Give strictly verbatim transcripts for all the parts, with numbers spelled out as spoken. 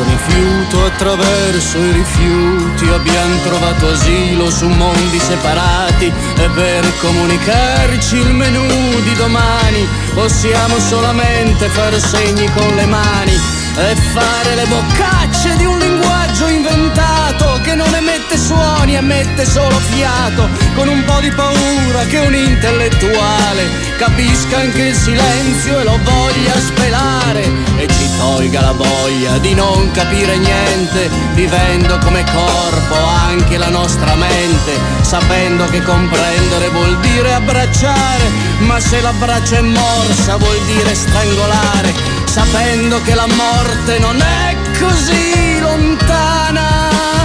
rifiuto, attraverso i rifiuti abbiamo trovato asilo su mondi separati, e per comunicarci il menù di domani possiamo solamente fare segni con le mani e fare le boccacce di un linguaggio inventato che non emette suoni, emette solo fiato, con un po' di paura che un intellettuale capisca anche il silenzio e lo voglia svelare e ci tolga la voglia di non capire niente, vivendo come corpo anche la nostra mente, sapendo che comprendere vuol dire abbracciare, ma se l'abbraccio è morsa vuol dire strangolare, sapendo che la morte non è così lontana.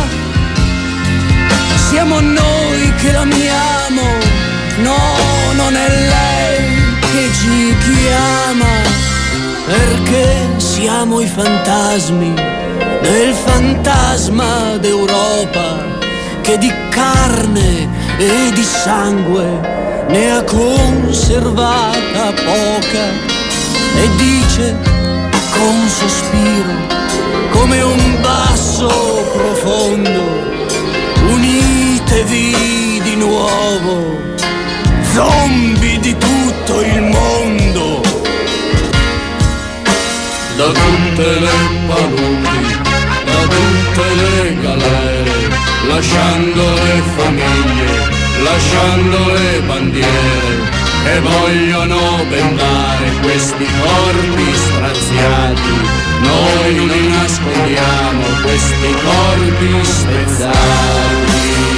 Siamo noi che l'amiamo, no, non è lei che ci chiama, perché siamo i fantasmi del fantasma d'Europa che di carne e di sangue ne ha conservata poca e dice con sospiro come un basso profondo: unitevi di nuovo, zombie di tutto il mondo. Da tutte le paludi, da tutte le galere, lasciando le famiglie, lasciando le bandiere, che vogliono bendare questi corpi straziati. Noi non li nascondiamo questi corpi spezzati.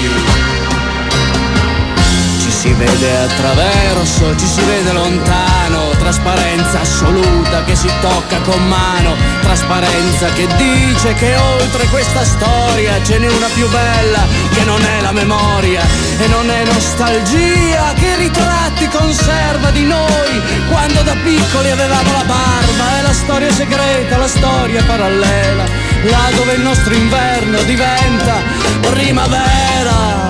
Ci si vede attraverso, ci si vede lontano, trasparenza assoluta che si tocca con mano, trasparenza che dice che oltre questa storia ce n'è una più bella, che non è la memoria e non è nostalgia, che ritratti conserva di noi quando da piccoli avevamo la barba, è la storia segreta, la storia parallela, là dove il nostro inverno diventa primavera.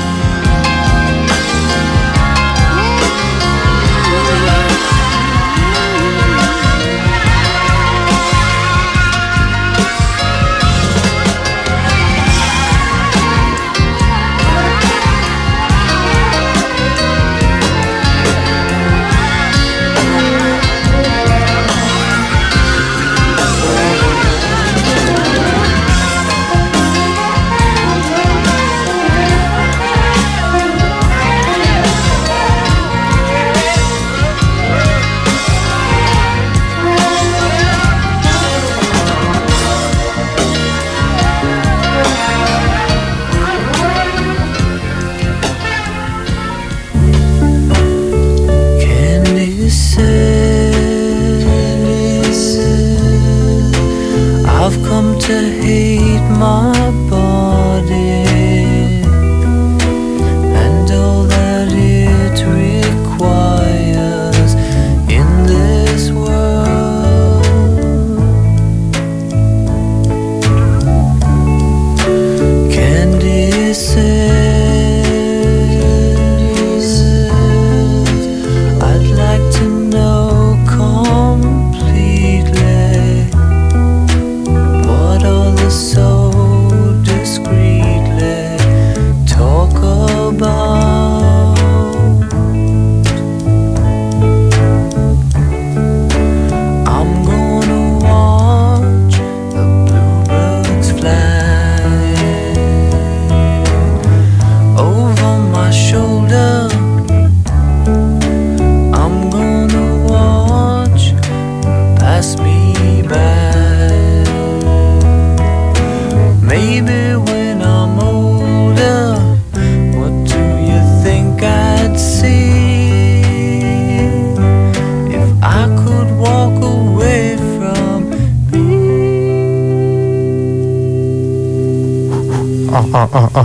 oh, oh, oh.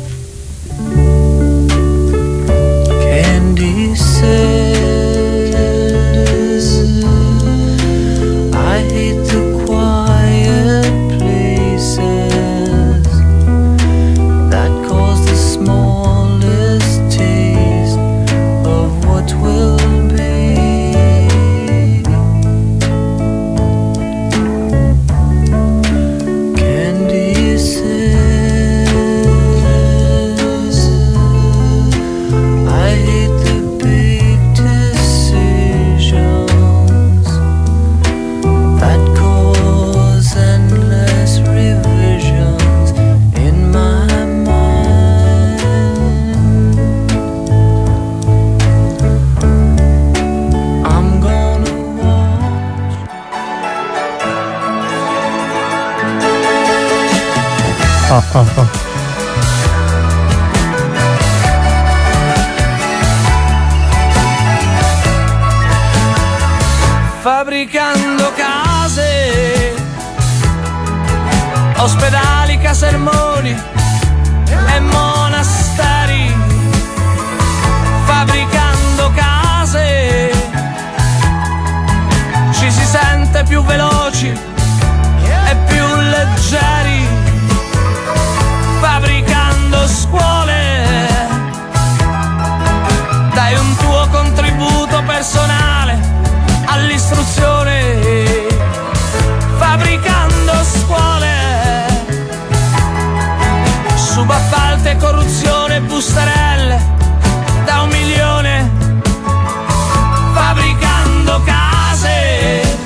Candy says I hate the quiet places that cause the smallest taste of what will be. ah, ah, ah. Fabbricando case, ospedali, casermoni e monasteri. Fabbricando case ci si sente più veloci e più leggeri. Fabbricando scuole dai un tuo contributo personale all'istruzione. Fabbricando scuole, subappalti e corruzione, busterelle da un milione. Fabbricando case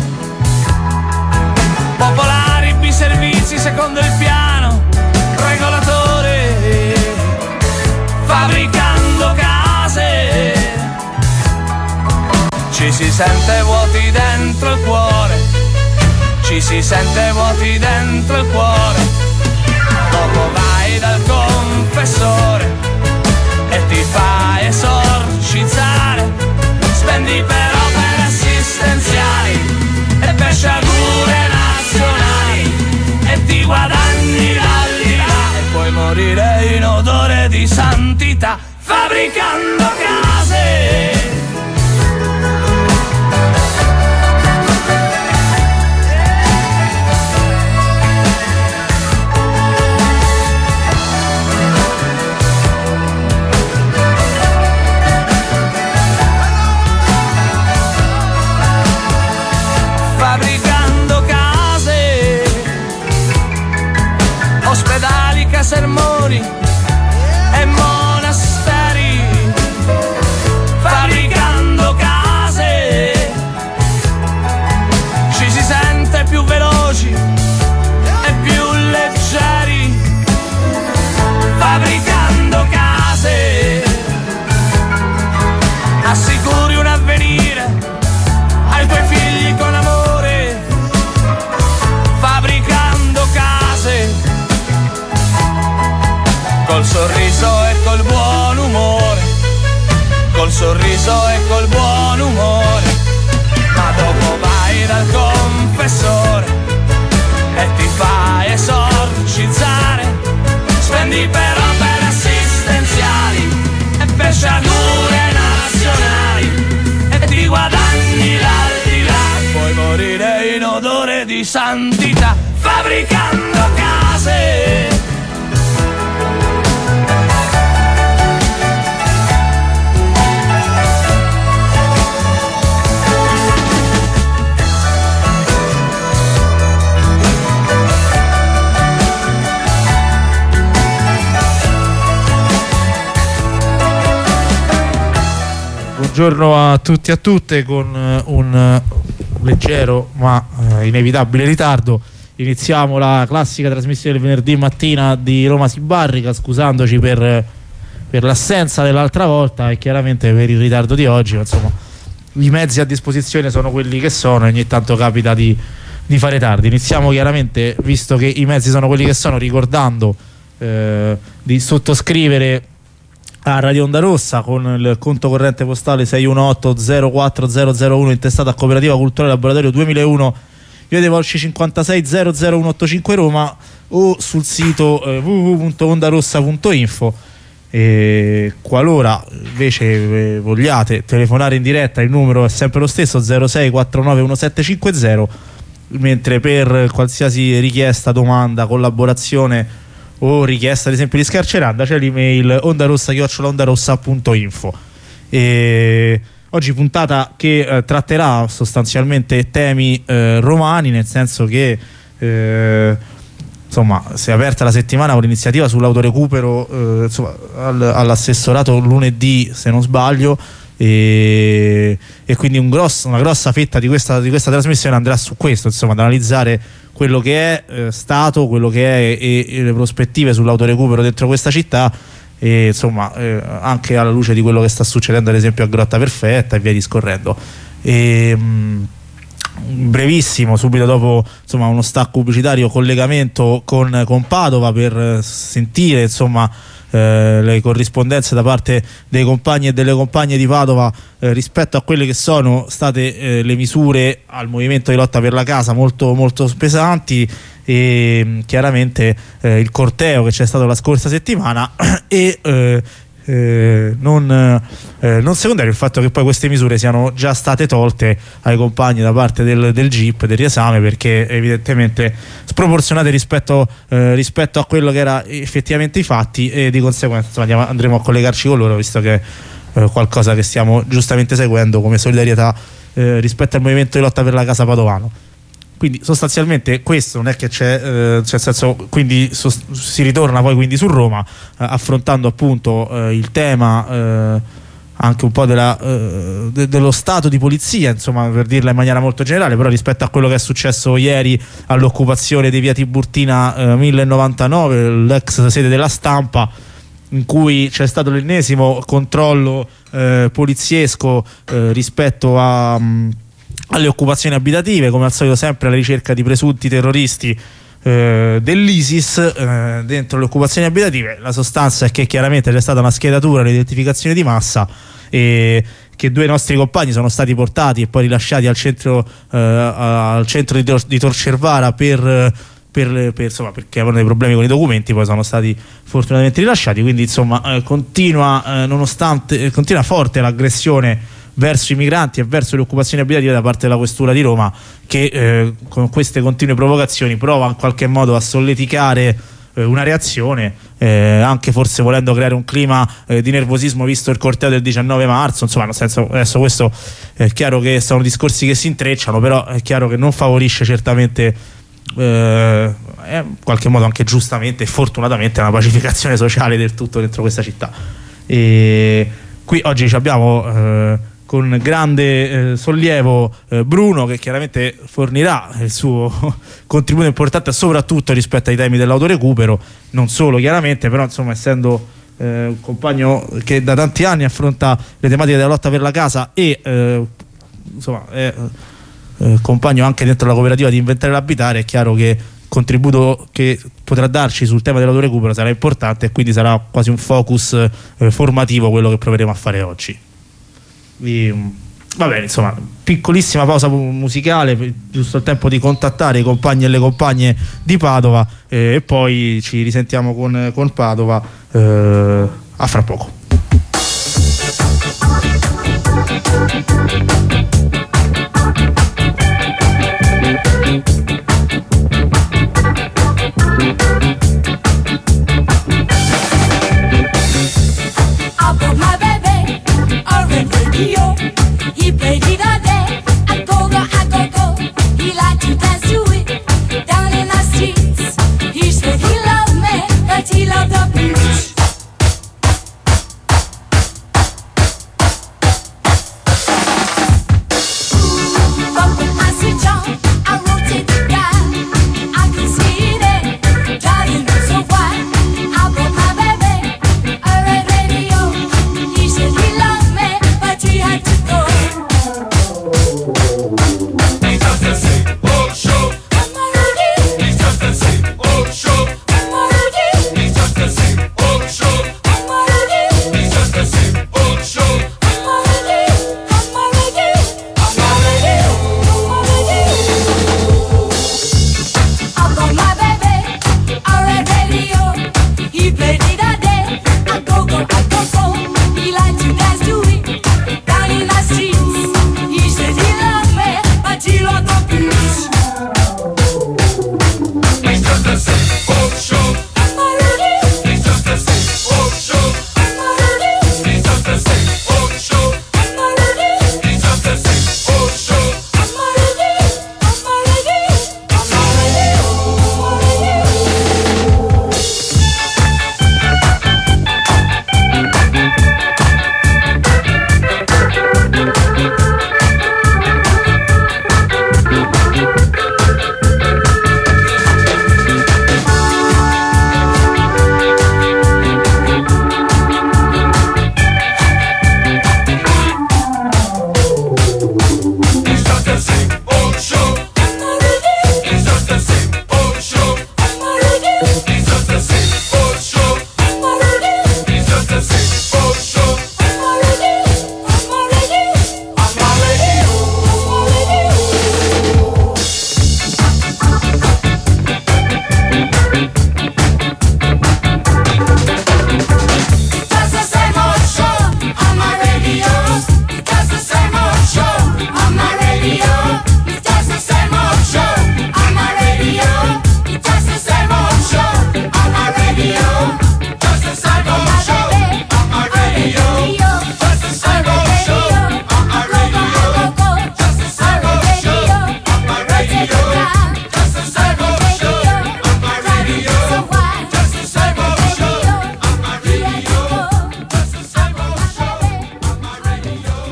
popolari, biservizi secondo il piano regolatore. Fabbricando case ci si sente vuoti dentro il cuore, ci si sente vuoti dentro il cuore. Dopo vai dal confessore e ti fai esorcizzare, spendi per opere assistenziali e per sciagure nazionali e ti guadagni l'aldilà e puoi morire in odore di santità. Fabbricando case. Fabbricando case, ospedali, casermoni e monasteri. Fabbricando case ci si sente più veloci e più leggeri. Fabbricando case assicuri un avvenire ai tuoi figli con amore. Fabbricando case col sorriso e col buon umore, col sorriso e col buon umore. Ma dopo vai dal confessore e ti fai esorcizzare, spendi per opere assistenziali e per sciagure nazionali e ti guadagni l'aldilà, puoi morire in odore di santità. Fabbricando case. Buongiorno a tutti e a tutte. Con un leggero ma eh, inevitabile ritardo iniziamo la classica trasmissione del venerdì mattina di Roma si barrica, scusandoci per, per l'assenza dell'altra volta e chiaramente per il ritardo di oggi. Insomma, i mezzi a disposizione sono quelli che sono e ogni tanto capita di, di fare tardi. Iniziamo chiaramente, visto che i mezzi sono quelli che sono, ricordando eh, di sottoscrivere a Radio Onda Rossa con il conto corrente postale sei uno otto zero quattro zero zero uno intestato a Cooperativa Culturale Laboratorio duemilauno, via dei Volsci cinquantasei zero zero uno otto cinque Roma, o sul sito eh, w w w punto ondarossa punto info. E qualora invece eh, vogliate telefonare in diretta, il numero è sempre lo stesso, zero sei quattro nove uno sette cinque zero, mentre per qualsiasi richiesta, domanda, collaborazione o richiesta ad esempio di scarceranda c'è l'email ondarossa chiocciola ondarossa punto info. E oggi puntata che eh, tratterà sostanzialmente temi eh, romani, nel senso che eh, insomma si è aperta la settimana con l'iniziativa sull'autorecupero eh, insomma, al, all'assessorato lunedì se non sbaglio, e, e quindi un grosso, una grossa fetta di questa, di questa trasmissione andrà su questo, insomma, ad analizzare quello che è eh, stato, quello che è e, e le prospettive sull'autorecupero dentro questa città, e insomma eh, anche alla luce di quello che sta succedendo ad esempio a Grotta Perfetta e via discorrendo. E, mh, brevissimo, subito dopo insomma uno stacco pubblicitario, collegamento con, con Padova per sentire insomma eh, le corrispondenze da parte dei compagni e delle compagne di Padova eh, rispetto a quelle che sono state eh, le misure al movimento di lotta per la casa, molto, molto pesanti, e chiaramente eh, il corteo che c'è stato la scorsa settimana e eh, Eh, non, eh, non secondario il fatto che poi queste misure siano già state tolte ai compagni da parte del, del G I P, del riesame, perché evidentemente sproporzionate rispetto, eh, rispetto a quello che era effettivamente i fatti, e di conseguenza insomma, andiamo, andremo a collegarci con loro, visto che è eh, qualcosa che stiamo giustamente seguendo come solidarietà eh, rispetto al movimento di lotta per la casa padovano. Quindi sostanzialmente questo non è che c'è, eh, c'è senso, quindi so, si ritorna poi quindi su Roma, eh, affrontando appunto eh, il tema eh, anche un po' della, eh, de, dello stato di polizia, insomma, per dirla in maniera molto generale, però rispetto a quello che è successo ieri all'occupazione di via Tiburtina eh, mille novantanove, l'ex sede della Stampa, in cui c'è stato l'ennesimo controllo eh, poliziesco eh, rispetto a... Mh, alle occupazioni abitative, come al solito sempre alla ricerca di presunti terroristi eh, dell'ISIS eh, dentro le occupazioni abitative. La sostanza è che chiaramente c'è stata una schedatura, un'identificazione di massa, e che due nostri compagni sono stati portati e poi rilasciati al centro, eh, al centro di, Tor- di Tor Cervara per, per, per, insomma, perché avevano dei problemi con i documenti, poi sono stati fortunatamente rilasciati. Quindi insomma eh, continua, eh, nonostante eh, continua forte l'aggressione verso i migranti e verso le occupazioni abitative da parte della Questura di Roma, che eh, con queste continue provocazioni prova in qualche modo a solleticare eh, una reazione, eh, anche forse volendo creare un clima eh, di nervosismo visto il corteo del diciannove marzo. Insomma, nel senso, adesso questo è chiaro che sono discorsi che si intrecciano, però è chiaro che non favorisce certamente eh, in qualche modo anche giustamente e fortunatamente una pacificazione sociale del tutto dentro questa città. E qui oggi ci abbiamo eh, con grande eh, sollievo eh, Bruno, che chiaramente fornirà il suo contributo importante soprattutto rispetto ai temi dell'autorecupero, non solo chiaramente, però insomma essendo eh, un compagno che da tanti anni affronta le tematiche della lotta per la casa e eh, insomma è eh, compagno anche dentro la cooperativa di Inventare l'Abitare, è chiaro che il contributo che potrà darci sul tema dell'autorecupero sarà importante, e quindi sarà quasi un focus eh, formativo quello che proveremo a fare oggi. Vi, va bene, insomma, piccolissima pausa musicale, giusto il tempo di contattare i compagni e le compagne di Padova, eh, e poi ci risentiamo con, con Padova eh, a fra poco. He played it all day, I go go, I go go. He liked to dance to it down in the streets. He said he loved me, but he loved the beach. But when I switch on, I rotate the dial. I can see it driving me so wild. I brought my baby a red radio. He said he loved me, but he had to go.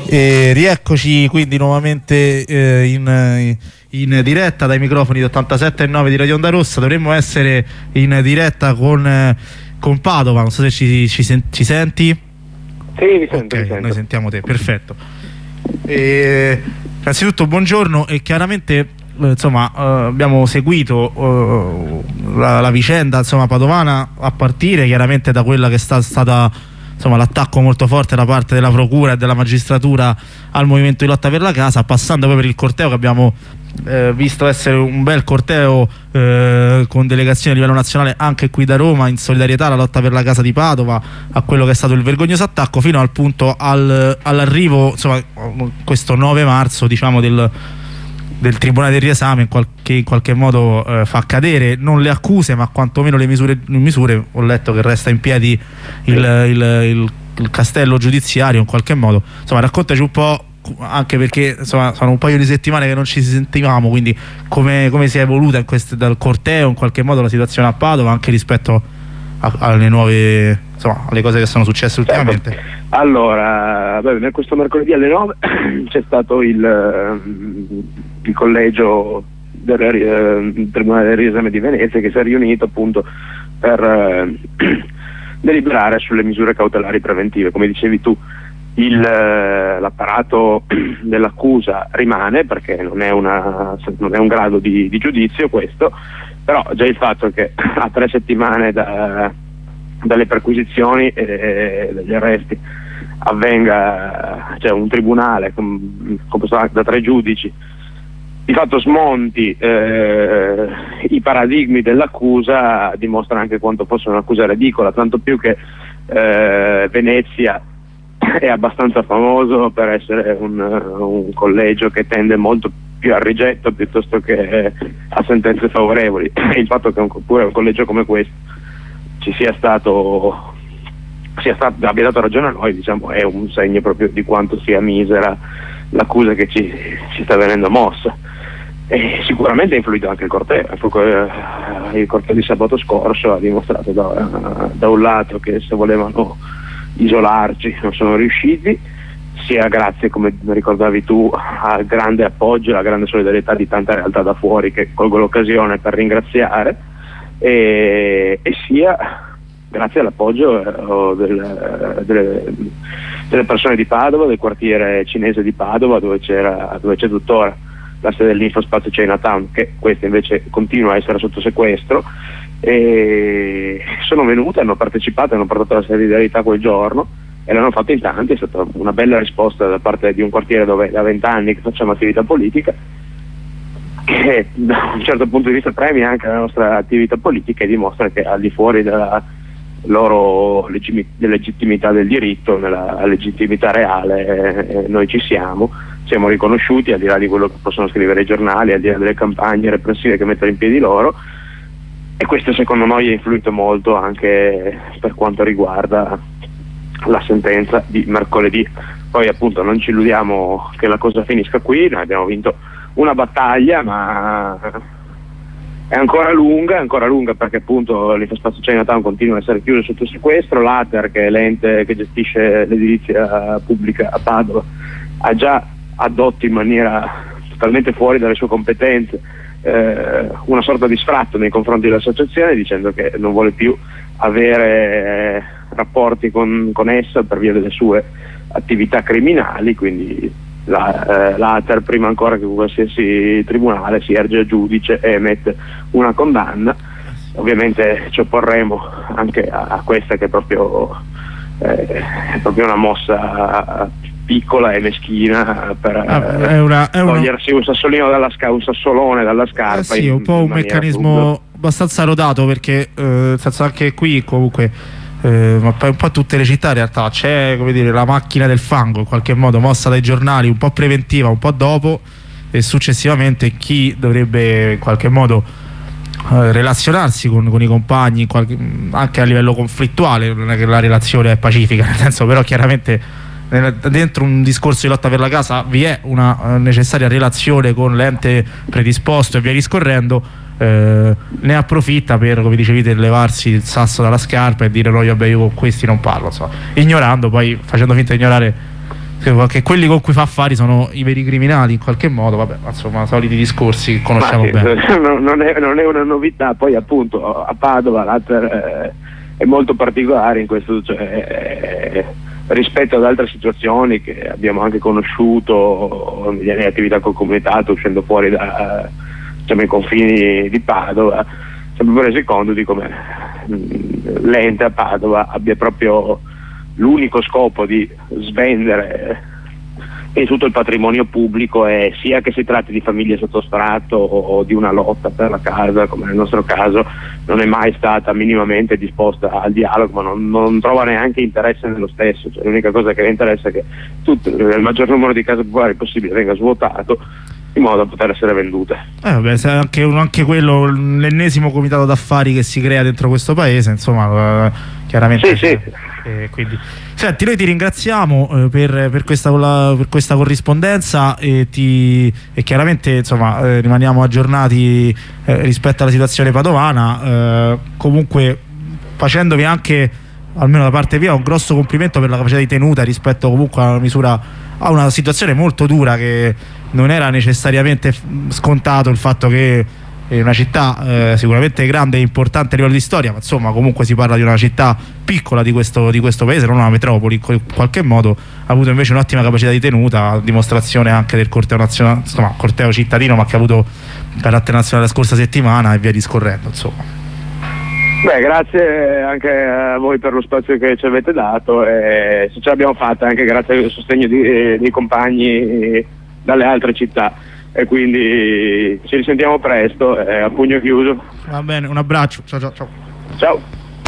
E rieccoci quindi nuovamente eh, in, in diretta dai microfoni di ottantasette e nove di Radio Onda Rossa. Dovremmo essere in diretta con, eh, con Padova, non so se ci, ci, sen ci senti. Sì, mi sento, okay, mi sento. Noi sentiamo te, perfetto. E, innanzitutto buongiorno e chiaramente eh, insomma eh, abbiamo seguito eh, la, la vicenda insomma padovana, a partire chiaramente da quella che è sta, stata insomma l'attacco molto forte da parte della procura e della magistratura al movimento di lotta per la casa, passando poi per il corteo che abbiamo eh, visto essere un bel corteo eh, con delegazioni a livello nazionale anche qui da Roma, in solidarietà alla lotta per la casa di Padova, a quello che è stato il vergognoso attacco, fino al punto al, all'arrivo insomma questo nove marzo diciamo del del Tribunale del riesame, in qualche, in qualche modo eh, fa cadere non le accuse ma quantomeno le misure, le misure. Ho letto che resta in piedi il, il, il, il castello giudiziario in qualche modo. Insomma, raccontaci un po', anche perché insomma sono un paio di settimane che non ci sentivamo, quindi come, come si è evoluta in queste, dal corteo in qualche modo la situazione a Padova, anche rispetto a, alle nuove, insomma, alle cose che sono successe ultimamente. Certo. Allora, beh, questo mercoledì alle nove c'è stato il, il collegio del eh, Tribunale del riesame di Venezia, che si è riunito appunto per eh, deliberare sulle misure cautelari preventive. Come dicevi tu, l'apparato dell'accusa rimane, perché non è, una, non è un grado di, di giudizio questo, però già il fatto che a tre settimane da, dalle perquisizioni e dagli arresti avvenga, cioè un tribunale composto da tre giudici di fatto smonti eh, i paradigmi dell'accusa, dimostra anche quanto fosse un'accusa ridicola, tanto più che eh, Venezia è abbastanza famoso per essere un, un collegio che tende molto più al rigetto piuttosto che a sentenze favorevoli. Il fatto che un, pure un collegio come questo ci sia stato, sia stato abbia dato ragione a noi, diciamo, è un segno proprio di quanto sia misera l'accusa che ci, ci sta venendo mossa. E sicuramente ha influito anche il corteo. Il corteo di sabato scorso ha dimostrato da, da un lato che se volevano isolarci non sono riusciti, sia grazie, come ricordavi tu, al grande appoggio e alla grande solidarietà di tante realtà da fuori che colgo l'occasione per ringraziare, e, e sia grazie all'appoggio del, delle, delle persone di Padova, del quartiere cinese di Padova, dove c'era, dove c'è tuttora la sede dell'Infospazio Chinatown, che questa invece continua a essere sotto sequestro, e sono venute, hanno partecipato, hanno portato la solidarietà quel giorno e l'hanno fatto in tanti. È stata una bella risposta da parte di un quartiere dove da vent'anni che facciamo attività politica, che da un certo punto di vista premia anche la nostra attività politica e dimostra che al di fuori della loro legittimità del diritto, nella legittimità reale, eh, noi ci siamo, siamo riconosciuti, al di là di quello che possono scrivere i giornali, al di là delle campagne repressive che mettono in piedi loro, e questo secondo noi ha influito molto anche per quanto riguarda la sentenza di mercoledì. Poi appunto non ci illudiamo che la cosa finisca qui, noi abbiamo vinto una battaglia, ma è ancora lunga, è ancora lunga perché appunto l'Infospazio Chinatown continua a essere chiuso sotto sequestro. L'A T E R, che è l'ente che gestisce l'edilizia pubblica a Padova, ha già addotto in maniera totalmente fuori dalle sue competenze eh, una sorta di sfratto nei confronti dell'associazione, dicendo che non vuole più avere eh, rapporti con, con essa per via delle sue attività criminali. Quindi la, eh, l'A T E R, prima ancora che qualsiasi tribunale, si erge a giudice e emette una condanna. Ovviamente ci opporremo anche a, a questa, che è proprio, eh, è proprio una mossa piccola e meschina per ah, è una, è togliersi un sassolino dalla sca- un sassolone dalla scarpa. Eh sì, un po' un meccanismo assurda, abbastanza rodato, perché eh, nel senso anche qui comunque eh, ma poi un po' tutte le città in realtà c'è, come dire, la macchina del fango in qualche modo mossa dai giornali, un po' preventiva, un po' dopo, e successivamente chi dovrebbe in qualche modo eh, relazionarsi con, con i compagni qualche, anche a livello conflittuale. Non è che la relazione è pacifica, nel senso, però chiaramente dentro un discorso di lotta per la casa vi è una uh, necessaria relazione con l'ente predisposto e via discorrendo, eh, ne approfitta per, come dicevi, levarsi il sasso dalla scarpa e dire no, vabbè, io con questi non parlo, insomma, ignorando, poi facendo finta di ignorare che quelli con cui fa affari sono i veri criminali in qualche modo, vabbè, insomma, soliti discorsi che conosciamo sì, bene. Non è, non è una novità, poi appunto a Padova l'Atter eh, è molto particolare in questo, cioè, eh, rispetto ad altre situazioni che abbiamo anche conosciuto nelle attività col comunitato uscendo fuori da, diciamo, i confini di Padova, ci abbiamo reso conto di come l'ente a Padova abbia proprio l'unico scopo di svendere in tutto il patrimonio pubblico, e sia che si tratti di famiglie sottostrato o di una lotta per la casa, come nel nostro caso, non è mai stata minimamente disposta al dialogo, ma non, non trova neanche interesse nello stesso. Cioè, l'unica cosa che le interessa è che tutto, il maggior numero di case popolari possibile venga svuotato in modo da poter essere vendute. Eh vabbè, se anche, anche quello, l'ennesimo comitato d'affari che si crea dentro questo paese, insomma, chiaramente. Sì, sì. Eh, quindi. Senti, noi ti ringraziamo eh, per, per, questa, per questa corrispondenza e, ti, e chiaramente insomma eh, rimaniamo aggiornati eh, rispetto alla situazione padovana, eh, comunque facendovi anche, almeno da parte mia, un grosso complimento per la capacità di tenuta rispetto comunque a una misura, a una situazione molto dura, che non era necessariamente scontato il fatto che è una città eh, sicuramente grande e importante a livello di storia, ma insomma comunque si parla di una città piccola di questo, di questo paese, non una metropoli, in qualche modo ha avuto invece un'ottima capacità di tenuta, a dimostrazione anche del corteo nazionale, insomma corteo cittadino, ma che ha avuto carattere nazionale la scorsa settimana e via discorrendo, insomma. Beh, grazie anche a voi per lo spazio che ci avete dato, e se ce l'abbiamo fatta anche grazie al sostegno di, eh, dei compagni dalle altre città, e quindi ci risentiamo presto, eh, a pugno chiuso. Va bene, un abbraccio, ciao ciao ciao. Ciao.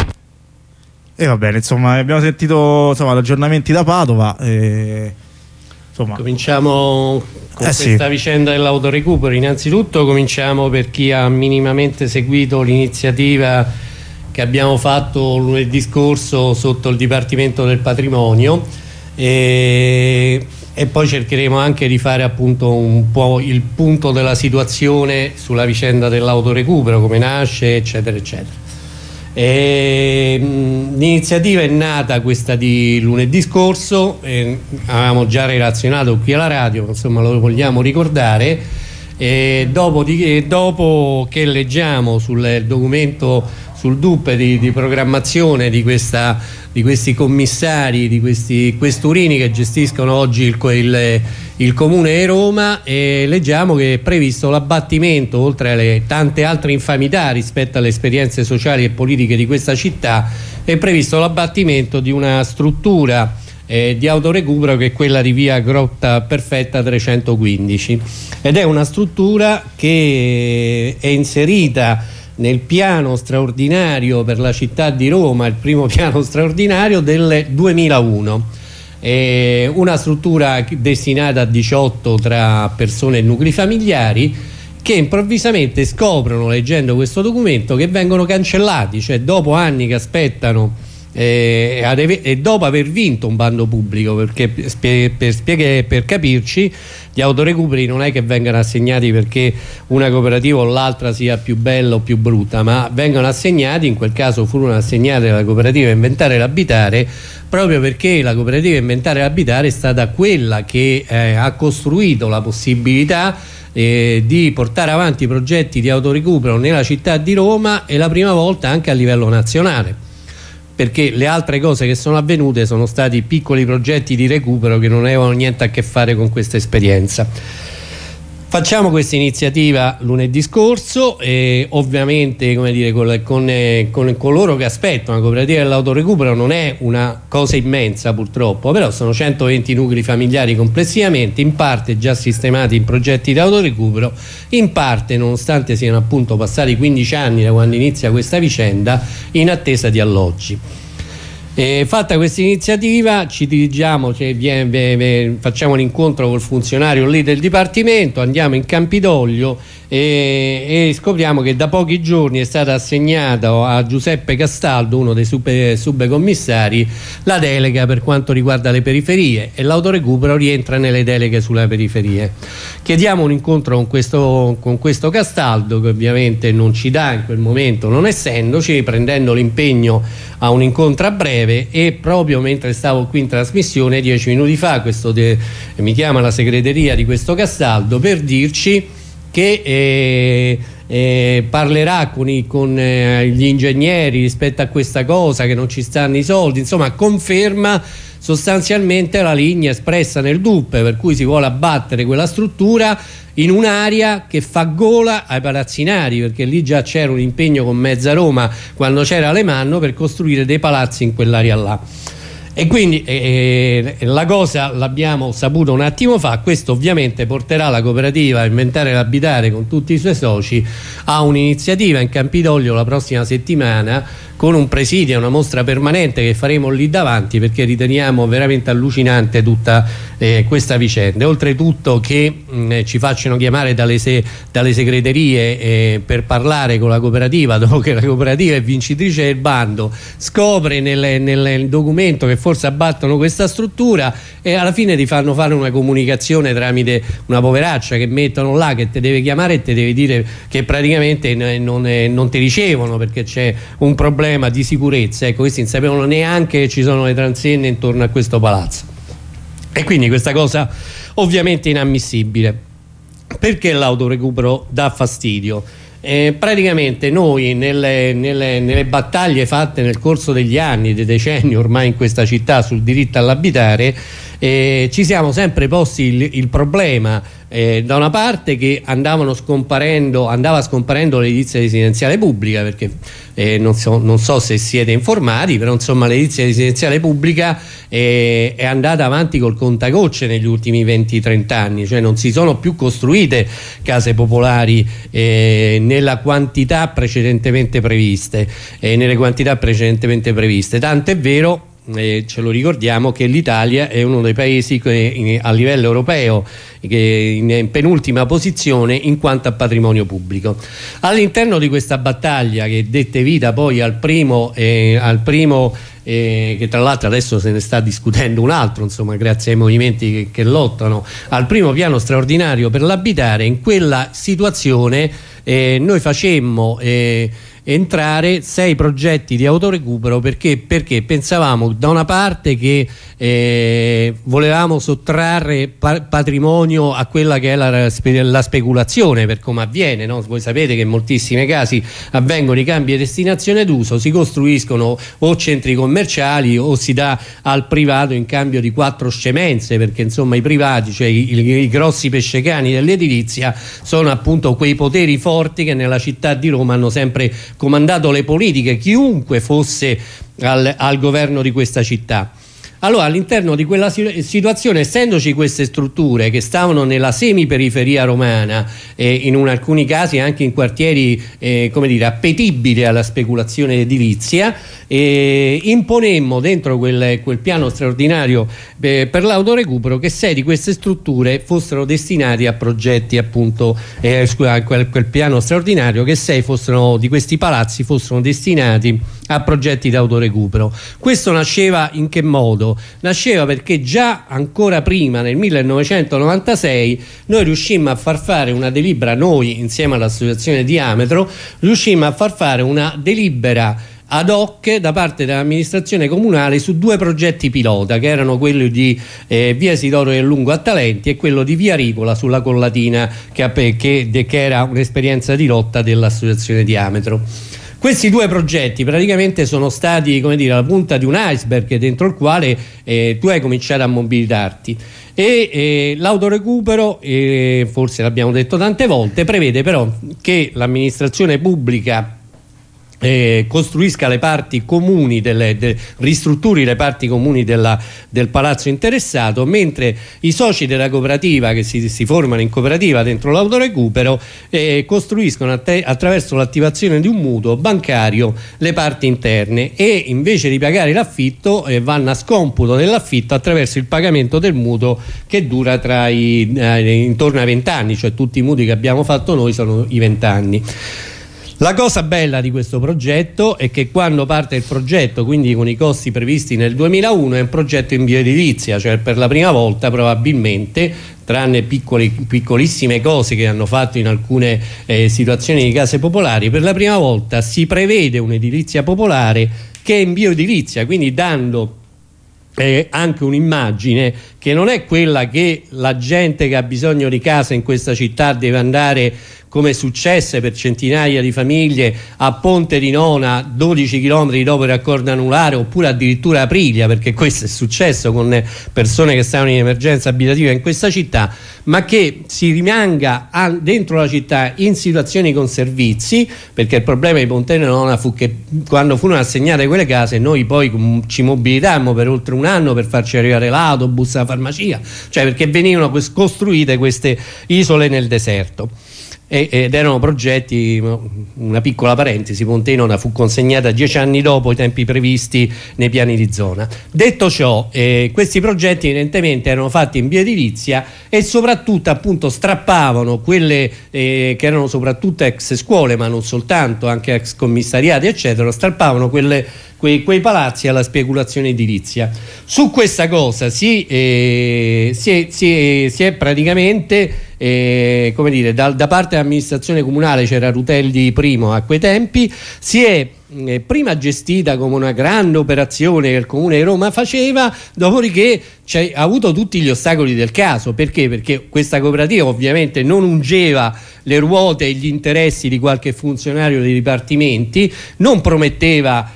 E va bene, insomma, abbiamo sentito insomma, gli aggiornamenti da Padova. E, insomma. Cominciamo con eh, questa sì. vicenda dell'autorecupero. Innanzitutto cominciamo per chi ha minimamente seguito l'iniziativa che abbiamo fatto lunedì scorso sotto il Dipartimento del Patrimonio, e, e poi cercheremo anche di fare appunto un po' il punto della situazione sulla vicenda dell'autorecupero, come nasce, eccetera eccetera. L'iniziativa è nata questa di lunedì scorso, e avevamo già relazionato qui alla radio, insomma lo vogliamo ricordare, e dopo, di, dopo che leggiamo sul documento, sul D U P di, di programmazione di, questa, di questi commissari, di questi questurini che gestiscono oggi il, il, il Comune di Roma, e leggiamo che è previsto l'abbattimento, oltre alle tante altre infamità rispetto alle esperienze sociali e politiche di questa città, è previsto l'abbattimento di una struttura eh, di autorecupero che è quella di via Grotta Perfetta trecentoquindici, ed è una struttura che è inserita nel piano straordinario per la città di Roma, il primo piano straordinario del duemilauno. È una struttura destinata a diciotto tra persone e nuclei familiari, che improvvisamente scoprono, leggendo questo documento, che vengono cancellati, cioè dopo anni che aspettano eh, e dopo aver vinto un bando pubblico, perché per, per, spiegare, per capirci, gli autorecuperi non è che vengano assegnati perché una cooperativa o l'altra sia più bella o più brutta, ma vengono assegnati, in quel caso furono assegnate alla cooperativa Inventare l'Abitare, proprio perché la cooperativa Inventare l'Abitare è stata quella che eh, ha costruito la possibilità eh, di portare avanti progetti di autorecupero nella città di Roma, e la prima volta anche a livello nazionale, perché le altre cose che sono avvenute sono stati piccoli progetti di recupero che non avevano niente a che fare con questa esperienza. Facciamo questa iniziativa lunedì scorso, e ovviamente, come dire, con, con, con coloro che aspettano la cooperativa dell'autorecupero non è una cosa immensa purtroppo, però sono centoventi nuclei familiari complessivamente, in parte già sistemati in progetti di autorecupero, in parte, nonostante siano appunto passati quindici anni da quando inizia questa vicenda, in attesa di alloggi. E fatta questa iniziativa ci dirigiamo, cioè viene, viene, facciamo l'incontro col funzionario lì del Dipartimento, andiamo in Campidoglio e, e scopriamo che da pochi giorni è stata assegnata a Giuseppe Castaldo, uno dei sub, subcommissari, la delega per quanto riguarda le periferie, e l'autorecupero rientra nelle deleghe sulle periferie. Chiediamo un incontro con questo, con questo Castaldo, che ovviamente non ci dà in quel momento, non essendoci, prendendo l'impegno a un incontro a breve, breve, e proprio mentre stavo qui in trasmissione dieci minuti fa questo de, mi chiama la segreteria di questo Castaldo per dirci che eh, eh, parlerà con, i, con eh, gli ingegneri rispetto a questa cosa, che non ci stanno i soldi, insomma conferma sostanzialmente la linea espressa nel D U P, per cui si vuole abbattere quella struttura in un'area che fa gola ai palazzinari, perché lì già c'era un impegno con Mezza Roma quando c'era Alemanno per costruire dei palazzi in quell'area là. E quindi eh, la cosa l'abbiamo saputo un attimo fa. Questo ovviamente porterà la cooperativa a Inventare l'Abitare con tutti i suoi soci a un'iniziativa in Campidoglio la prossima settimana, con un presidio, una mostra permanente che faremo lì davanti, perché riteniamo veramente allucinante tutta eh, questa vicenda. Oltretutto che mh, ci facciano chiamare dalle, se dalle segreterie eh, per parlare con la cooperativa, dopo che la cooperativa è vincitrice del bando, scopre nel, nel documento che forse abbattono questa struttura, e alla fine ti fanno fare una comunicazione tramite una poveraccia che mettono là, che ti deve chiamare e ti deve dire che praticamente non, non ti ricevono perché c'è un problema di sicurezza. Ecco, questi non sapevano neanche che ci sono le transenne intorno a questo palazzo, e quindi questa cosa ovviamente è inammissibile. Perché l'autorecupero dà fastidio? Eh, praticamente noi nelle, nelle, nelle battaglie fatte nel corso degli anni, dei decenni ormai in questa città sul diritto all'abitare, eh, ci siamo sempre posti il, il problema eh, da una parte che andavano scomparendo, andava scomparendo l'edilizia residenziale pubblica, perché eh, non, so, non so se siete informati, però insomma l'edilizia residenziale pubblica eh, è andata avanti col contagocce negli ultimi venti trenta anni, cioè non si sono più costruite case popolari eh, nella quantità precedentemente previste, eh, nelle quantità precedentemente previste, tanto è vero, eh, ce lo ricordiamo, che l'Italia è uno dei paesi che in, a livello europeo che in penultima posizione in quanto a patrimonio pubblico. All'interno di questa battaglia, che dette vita poi al primo, eh, al primo eh, che tra l'altro adesso se ne sta discutendo un altro, insomma, grazie ai movimenti che, che lottano, al primo piano straordinario per l'abitare, in quella situazione eh, noi facemmo eh, entrare sei progetti di autorecupero, perché, perché pensavamo da una parte che eh, volevamo sottrarre pa patrimonio a quella che è la, la speculazione, per come avviene, no? Voi sapete che in moltissimi casi avvengono i cambi di destinazione d'uso, si costruiscono o centri commerciali o si dà al privato in cambio di quattro scemenze, perché insomma i privati, cioè i, i, i grossi pescecani dell'edilizia, sono appunto quei poteri forti che nella città di Roma hanno sempre comandato le politiche, chiunque fosse al, al governo di questa città. Allora, all'interno di quella situazione, essendoci queste strutture che stavano nella semiperiferia romana, eh, in un, alcuni casi anche in quartieri eh, come dire, appetibili alla speculazione edilizia, eh, imponemmo dentro quel, quel piano straordinario eh, per l'autorecupero che sei di queste strutture fossero destinati a progetti, appunto, eh, scusa, quel, quel piano straordinario che sei fossero di questi palazzi fossero destinati a progetti di autorecupero. Questo nasceva in che modo? Nasceva perché già ancora prima, nel millenovecentonovantasei, noi riuscimmo a far fare una delibera, noi insieme all'associazione Diametro riuscimmo a far fare una delibera ad hoc da parte dell'amministrazione comunale su due progetti pilota, che erano quello di eh, via Isidoro del Lungo a Talenti e quello di via Ricola sulla Collatina, che, che, che era un'esperienza di lotta dell'associazione Diametro. Questi due progetti praticamente sono stati, come dire, la punta di un iceberg dentro il quale eh, tu hai cominciato a mobilitarti. E eh, l'autorecupero, eh, forse l'abbiamo detto tante volte, prevede però che l'amministrazione pubblica Eh, costruisca le parti comuni, delle, de, ristrutturi le parti comuni della, del palazzo interessato, mentre i soci della cooperativa che si, si formano in cooperativa dentro l'autorecupero eh, costruiscono attraverso l'attivazione di un mutuo bancario le parti interne, e invece di pagare l'affitto eh, vanno a scomputo dell'affitto attraverso il pagamento del mutuo, che dura tra i, eh, intorno ai vent'anni, cioè tutti i mutui che abbiamo fatto noi sono i vent'anni. La cosa bella di questo progetto è che quando parte il progetto, quindi con i costi previsti nel duemilauno, è un progetto in bioedilizia, cioè per la prima volta probabilmente, tranne piccoli, piccolissime cose che hanno fatto in alcune eh, situazioni di case popolari, per la prima volta si prevede un'edilizia popolare che è in bioedilizia, quindi dando Eh, anche un'immagine che non è quella che la gente che ha bisogno di casa in questa città deve andare, come successe per centinaia di famiglie, a Ponte di Nona, dodici chilometri dopo il raccordo anulare, oppure addirittura Aprilia, perché questo è successo con persone che stavano in emergenza abitativa in questa città, ma che si rimanga a, dentro la città in situazioni con servizi, perché il problema di Ponte di Nona fu che quando furono assegnate quelle case noi poi ci mobilitammo per oltre un anno per farci arrivare l'autobus, la farmacia, cioè perché venivano costruite queste isole nel deserto. Ed erano progetti, una piccola parentesi, Ponte di Nona fu consegnata dieci anni dopo i tempi previsti nei piani di zona. Detto ciò, eh, questi progetti evidentemente erano fatti in bioedilizia e soprattutto appunto strappavano quelle eh, che erano soprattutto ex scuole, ma non soltanto, anche ex commissariati eccetera, strappavano quelle Quei, quei palazzi alla speculazione edilizia. Su questa cosa si, eh, si, è, si, è, si è praticamente eh, come dire, da, da parte dell'amministrazione comunale, c'era Rutelli primo a quei tempi, si è eh, prima gestita come una grande operazione che il Comune di Roma faceva, dopodiché ha avuto tutti gli ostacoli del caso. Perché? Perché questa cooperativa ovviamente non ungeva le ruote e gli interessi di qualche funzionario dei dipartimenti, non prometteva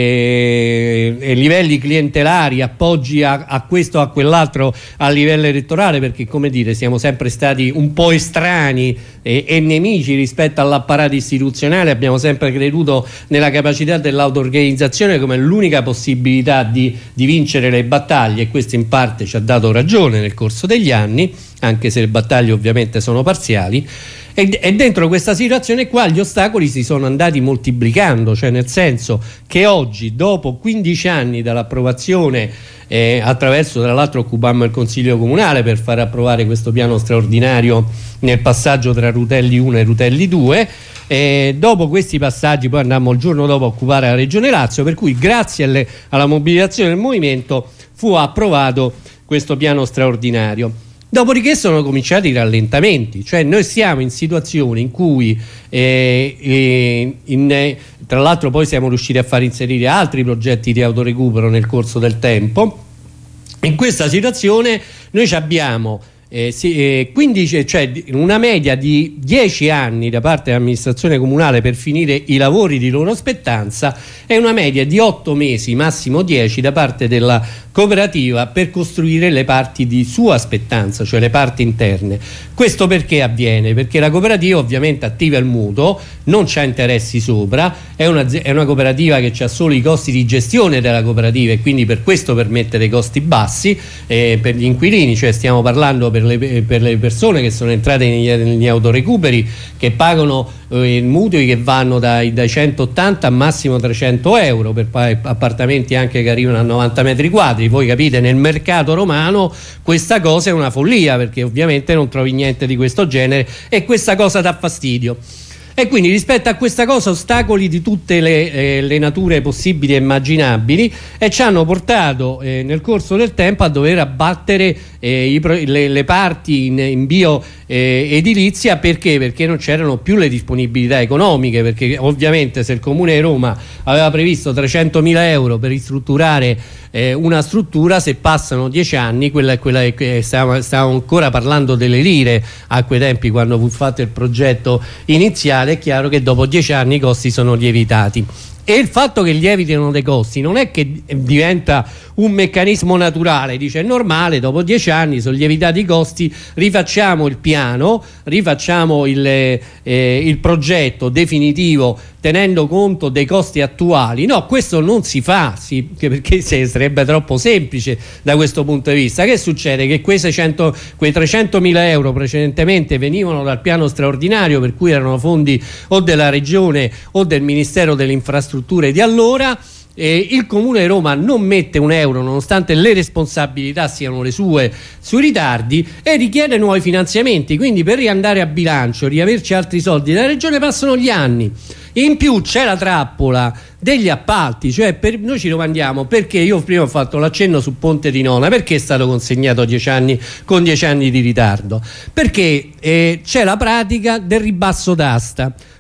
eh, livelli clientelari, appoggi a, a questo o a quell'altro a livello elettorale, perché come dire siamo sempre stati un po' estranei e, e nemici rispetto all'apparato istituzionale, abbiamo sempre creduto nella capacità dell'auto-organizzazione come l'unica possibilità di, di vincere le battaglie, e questo in parte ci ha dato ragione nel corso degli anni, anche se le battaglie ovviamente sono parziali. E, e dentro questa situazione qua gli ostacoli si sono andati moltiplicando, cioè nel senso che oggi, dopo quindici anni dall'approvazione, eh, attraverso tra l'altro occupammo il Consiglio Comunale per far approvare questo piano straordinario nel passaggio tra Rutelli uno e Rutelli due, eh, dopo questi passaggi poi andammo il giorno dopo a occupare la Regione Lazio, per cui grazie alle, alla mobilitazione del movimento fu approvato questo piano straordinario. Dopodiché sono cominciati i rallentamenti, cioè noi siamo in situazioni in cui eh, eh, in, eh, tra l'altro poi siamo riusciti a far inserire altri progetti di autorecupero nel corso del tempo. In questa situazione noi abbiamo eh, sì, eh, quindici, cioè una media di dieci anni da parte dell'amministrazione comunale per finire i lavori di loro spettanza e una media di otto mesi, massimo dieci, da parte della cooperativa per costruire le parti di sua spettanza, cioè le parti interne. Questo perché avviene? Perché la cooperativa ovviamente attiva il mutuo, non c'ha interessi sopra, è una, è una cooperativa che ha solo i costi di gestione della cooperativa e quindi per questo permette dei costi bassi eh, per gli inquilini, cioè stiamo parlando per le, per le persone che sono entrate negli, negli autorecuperi, che pagano eh, mutui che vanno dai, dai centottanta a massimo trecento euro per appartamenti anche che arrivano a novanta metri quadri. Voi capite, nel mercato romano questa cosa è una follia, perché ovviamente non trovi niente di questo genere e questa cosa dà fastidio. E quindi rispetto a questa cosa ostacoli di tutte le, eh, le nature possibili e immaginabili, e ci hanno portato eh, nel corso del tempo a dover abbattere eh, i, le, le parti in, in bio eh, edilizia. Perché? Perché non c'erano più le disponibilità economiche, perché ovviamente se il Comune di Roma aveva previsto trecentomila euro per ristrutturare eh, una struttura, se passano dieci anni, quella è quella che stavamo, stavamo ancora parlando delle lire a quei tempi quando fu fatto il progetto iniziale, è chiaro che dopo dieci anni i costi sono lievitati. E il fatto che lievitino dei costi non è che diventa un meccanismo naturale, dice è normale, dopo dieci anni sono lievitati i costi, rifacciamo il piano, rifacciamo il, eh, il progetto definitivo tenendo conto dei costi attuali. No, questo non si fa, sì, perché sarebbe troppo semplice da questo punto di vista. Che succede? Che quei, seicento, quei trecentomila euro precedentemente venivano dal piano straordinario, per cui erano fondi o della Regione o del Ministero delle Infrastrutture di allora. Eh, il Comune di Roma non mette un euro, nonostante le responsabilità siano le sue, sui ritardi, e richiede nuovi finanziamenti. Quindi per riandare a bilancio, riaverci altri soldi dalla Regione, passano gli anni. In più c'è la trappola degli appalti, cioè per, noi ci domandiamo perché, io prima ho fatto l'accenno su Ponte di Nona, perché è stato consegnato dieci anni, con dieci anni di ritardo? Perché eh, c'è la pratica del ribasso d'asta.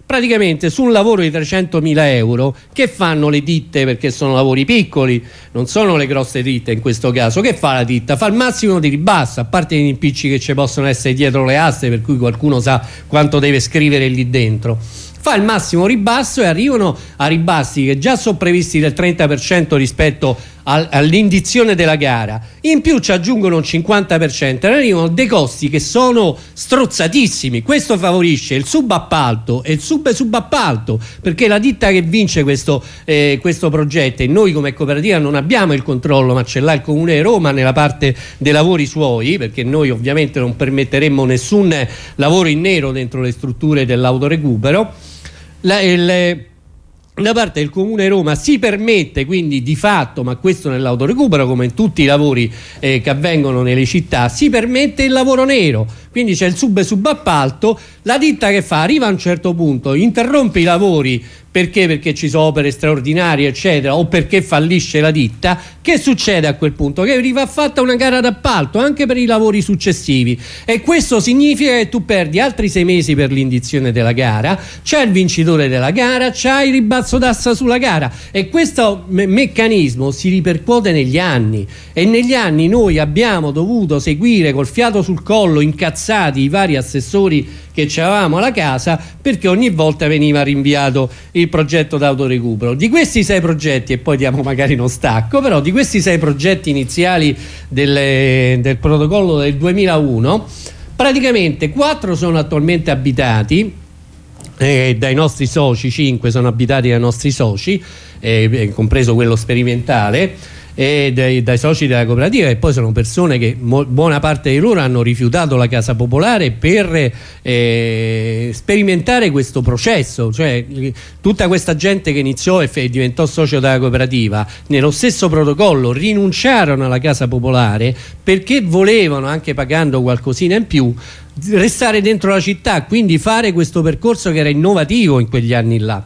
praticamente su un lavoro di trecentomila euro che fanno le ditte, perché sono lavori piccoli, non sono le grosse ditte in questo caso, che fa la ditta? Fa il massimo di ribasso, a parte gli impicci che ci possono essere dietro le aste, per cui qualcuno sa quanto deve scrivere lì dentro. Fa il massimo ribasso e arrivano a ribassi che già sono previsti del trenta per cento rispetto al, all'indizione della gara, in più ci aggiungono un cinquanta per cento e arrivano dei costi che sono strozzatissimi. Questo favorisce il subappalto e il sub-subappalto, perché la ditta che vince questo, eh, questo progetto, e noi come cooperativa non abbiamo il controllo, ma ce l'ha il Comune di Roma nella parte dei lavori suoi, perché noi ovviamente non permetteremmo nessun lavoro in nero dentro le strutture dell'autorecupero. La, il, da parte del Comune Roma si permette quindi di fatto, ma questo nell'autorecupero come in tutti i lavori eh, che avvengono nelle città, si permette il lavoro nero, quindi c'è il sub subappalto, la ditta che fa? Arriva a un certo punto, interrompe i lavori perché? Perché ci sono opere straordinarie eccetera, o perché fallisce la ditta. Che succede a quel punto? Che va fatta una gara d'appalto anche per i lavori successivi, e questo significa che tu perdi altri sei mesi per l'indizione della gara, c'è il vincitore della gara, c'è il ribasso d'asta sulla gara, e questo me meccanismo si ripercuote negli anni, e negli anni noi abbiamo dovuto seguire col fiato sul collo, incazzati, i vari assessori che avevamo alla casa, perché ogni volta veniva rinviato il progetto d'autorecupero. Di questi sei progetti, e poi diamo magari uno stacco, però di questi sei progetti iniziali delle, del protocollo del duemilauno, praticamente quattro sono attualmente abitati eh, dai nostri soci, cinque sono abitati dai nostri soci, eh, compreso quello sperimentale, e dai, dai soci della cooperativa, e poi sono persone che buona parte di loro hanno rifiutato la casa popolare per eh, sperimentare questo processo, cioè tutta questa gente che iniziò e diventò socio della cooperativa nello stesso protocollo rinunciarono alla casa popolare perché volevano, anche pagando qualcosina in più, restare dentro la città, quindi fare questo percorso che era innovativo in quegli anni là.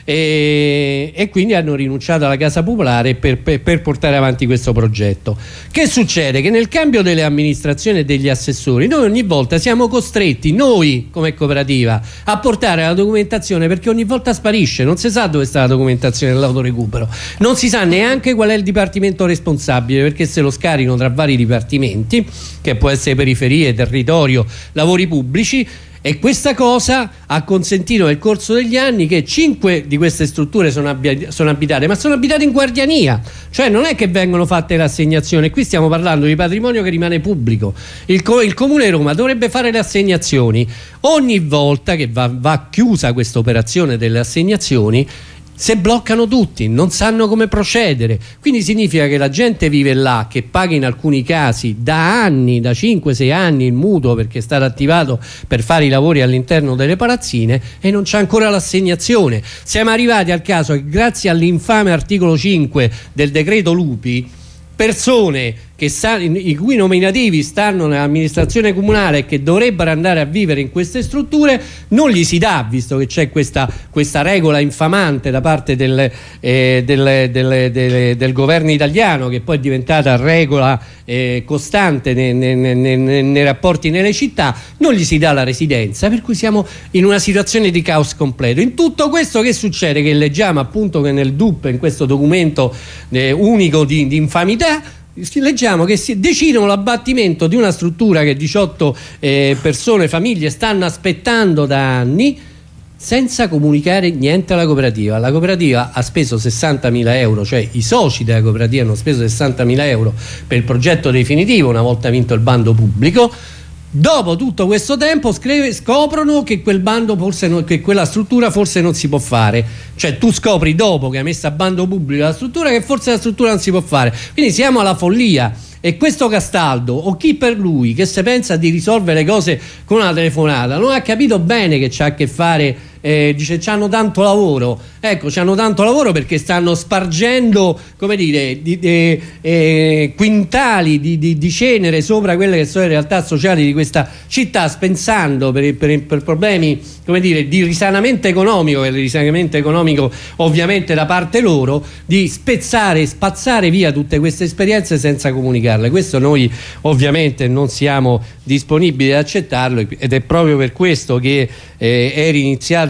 E, e quindi hanno rinunciato alla casa popolare per, per, per portare avanti questo progetto. Che succede? Che nel cambio delle amministrazioni e degli assessori noi ogni volta siamo costretti, noi come cooperativa, a portare la documentazione, perché ogni volta sparisce, non si sa dove sta la documentazione dell'autorecupero, non si sa neanche qual è il dipartimento responsabile, perché se lo scaricano tra vari dipartimenti, che può essere periferie, territorio, lavori pubblici. E questa cosa ha consentito nel corso degli anni che cinque di queste strutture sono, abi sono abitate, ma sono abitate in guardiania, cioè non è che vengono fatte le assegnazioni. Qui stiamo parlando di patrimonio che rimane pubblico. Il, co il Comune di Roma dovrebbe fare le assegnazioni. Ogni volta che va, va chiusa questa operazione delle assegnazioni, se bloccano tutti, non sanno come procedere, quindi significa che la gente vive là, che paga in alcuni casi da anni, da cinque sei anni il mutuo perché è stato attivato per fare i lavori all'interno delle palazzine, e non c'è ancora l'assegnazione. Siamo arrivati al caso che grazie all'infame articolo cinque del decreto Lupi, persone che sta, i cui nominativi stanno nell'amministrazione comunale e che dovrebbero andare a vivere in queste strutture non gli si dà, visto che c'è questa, questa regola infamante da parte del, eh, del, del, del, del governo italiano, che poi è diventata regola eh, costante nei, nei, nei, nei rapporti nelle città. Non gli si dà la residenza, per cui siamo in una situazione di caos completo. In tutto questo che succede? Che leggiamo appunto che nel D U P, in questo documento eh, unico di, di infamità, leggiamo che si decidono l'abbattimento di una struttura che diciotto eh, persone, famiglie stanno aspettando da anni, senza comunicare niente alla cooperativa. La cooperativa ha speso sessantamila euro, cioè i soci della cooperativa hanno speso sessantamila euro per il progetto definitivo una volta vinto il bando pubblico. Dopo tutto questo tempo scoprono che quel bando forse non, che quella struttura forse non si può fare, cioè tu scopri dopo che hai messo a bando pubblico la struttura che forse la struttura non si può fare, quindi siamo alla follia. E questo Castaldo, o chi per lui, che se pensa di risolvere le cose con una telefonata, non ha capito bene che c'ha a che fare. Eh, dice c'hanno tanto lavoro, ecco, c'hanno tanto lavoro perché stanno spargendo, come dire, di, di, eh, quintali di, di, di cenere sopra quelle che sono le realtà sociali di questa città, pensando per, per, per problemi, come dire, di risanamento economico, e il risanamento economico ovviamente da parte loro, di spezzare, spazzare via tutte queste esperienze senza comunicarle. Questo noi ovviamente non siamo disponibili ad accettarlo, ed è proprio per questo che eh, è iniziata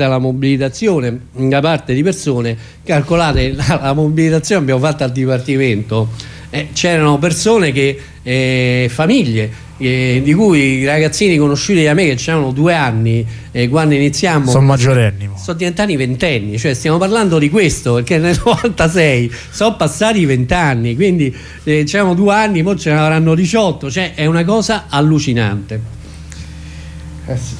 legate alla mobilitazione da parte di persone. Calcolate la, la mobilitazione abbiamo fatto al Dipartimento, eh, c'erano persone che eh, famiglie eh, di cui i ragazzini conosciuti da me che avevano due anni eh, quando iniziamo sono maggiorenni, sono diventati ventenni, cioè stiamo parlando di questo perché nel novantasei sono passati vent'anni, quindi eh, c'erano due anni, poi ce ne avranno diciotto, cioè è una cosa allucinante. Eh sì.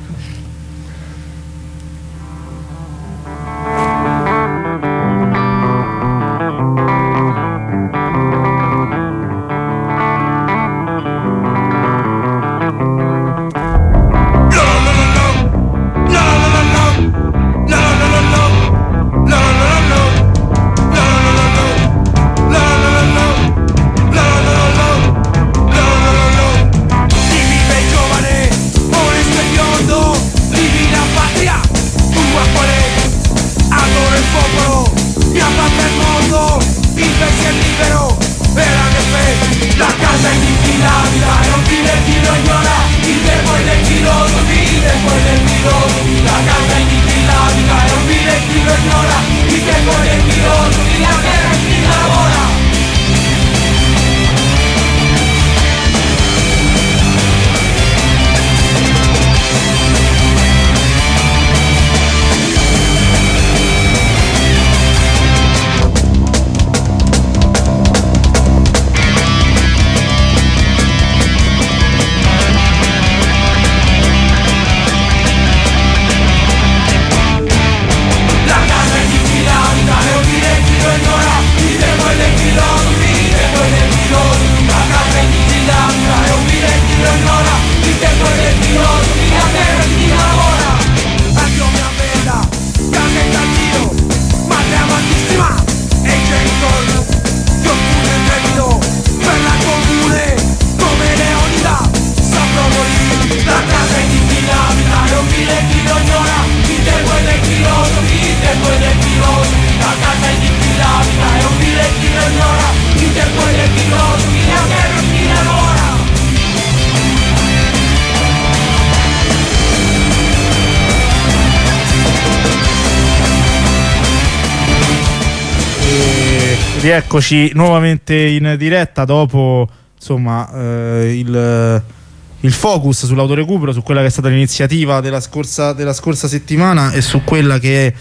Rieccoci nuovamente in diretta dopo insomma eh, il, il focus sull'autorecupero, su quella che è stata l'iniziativa della scorsa, della scorsa settimana e su quella che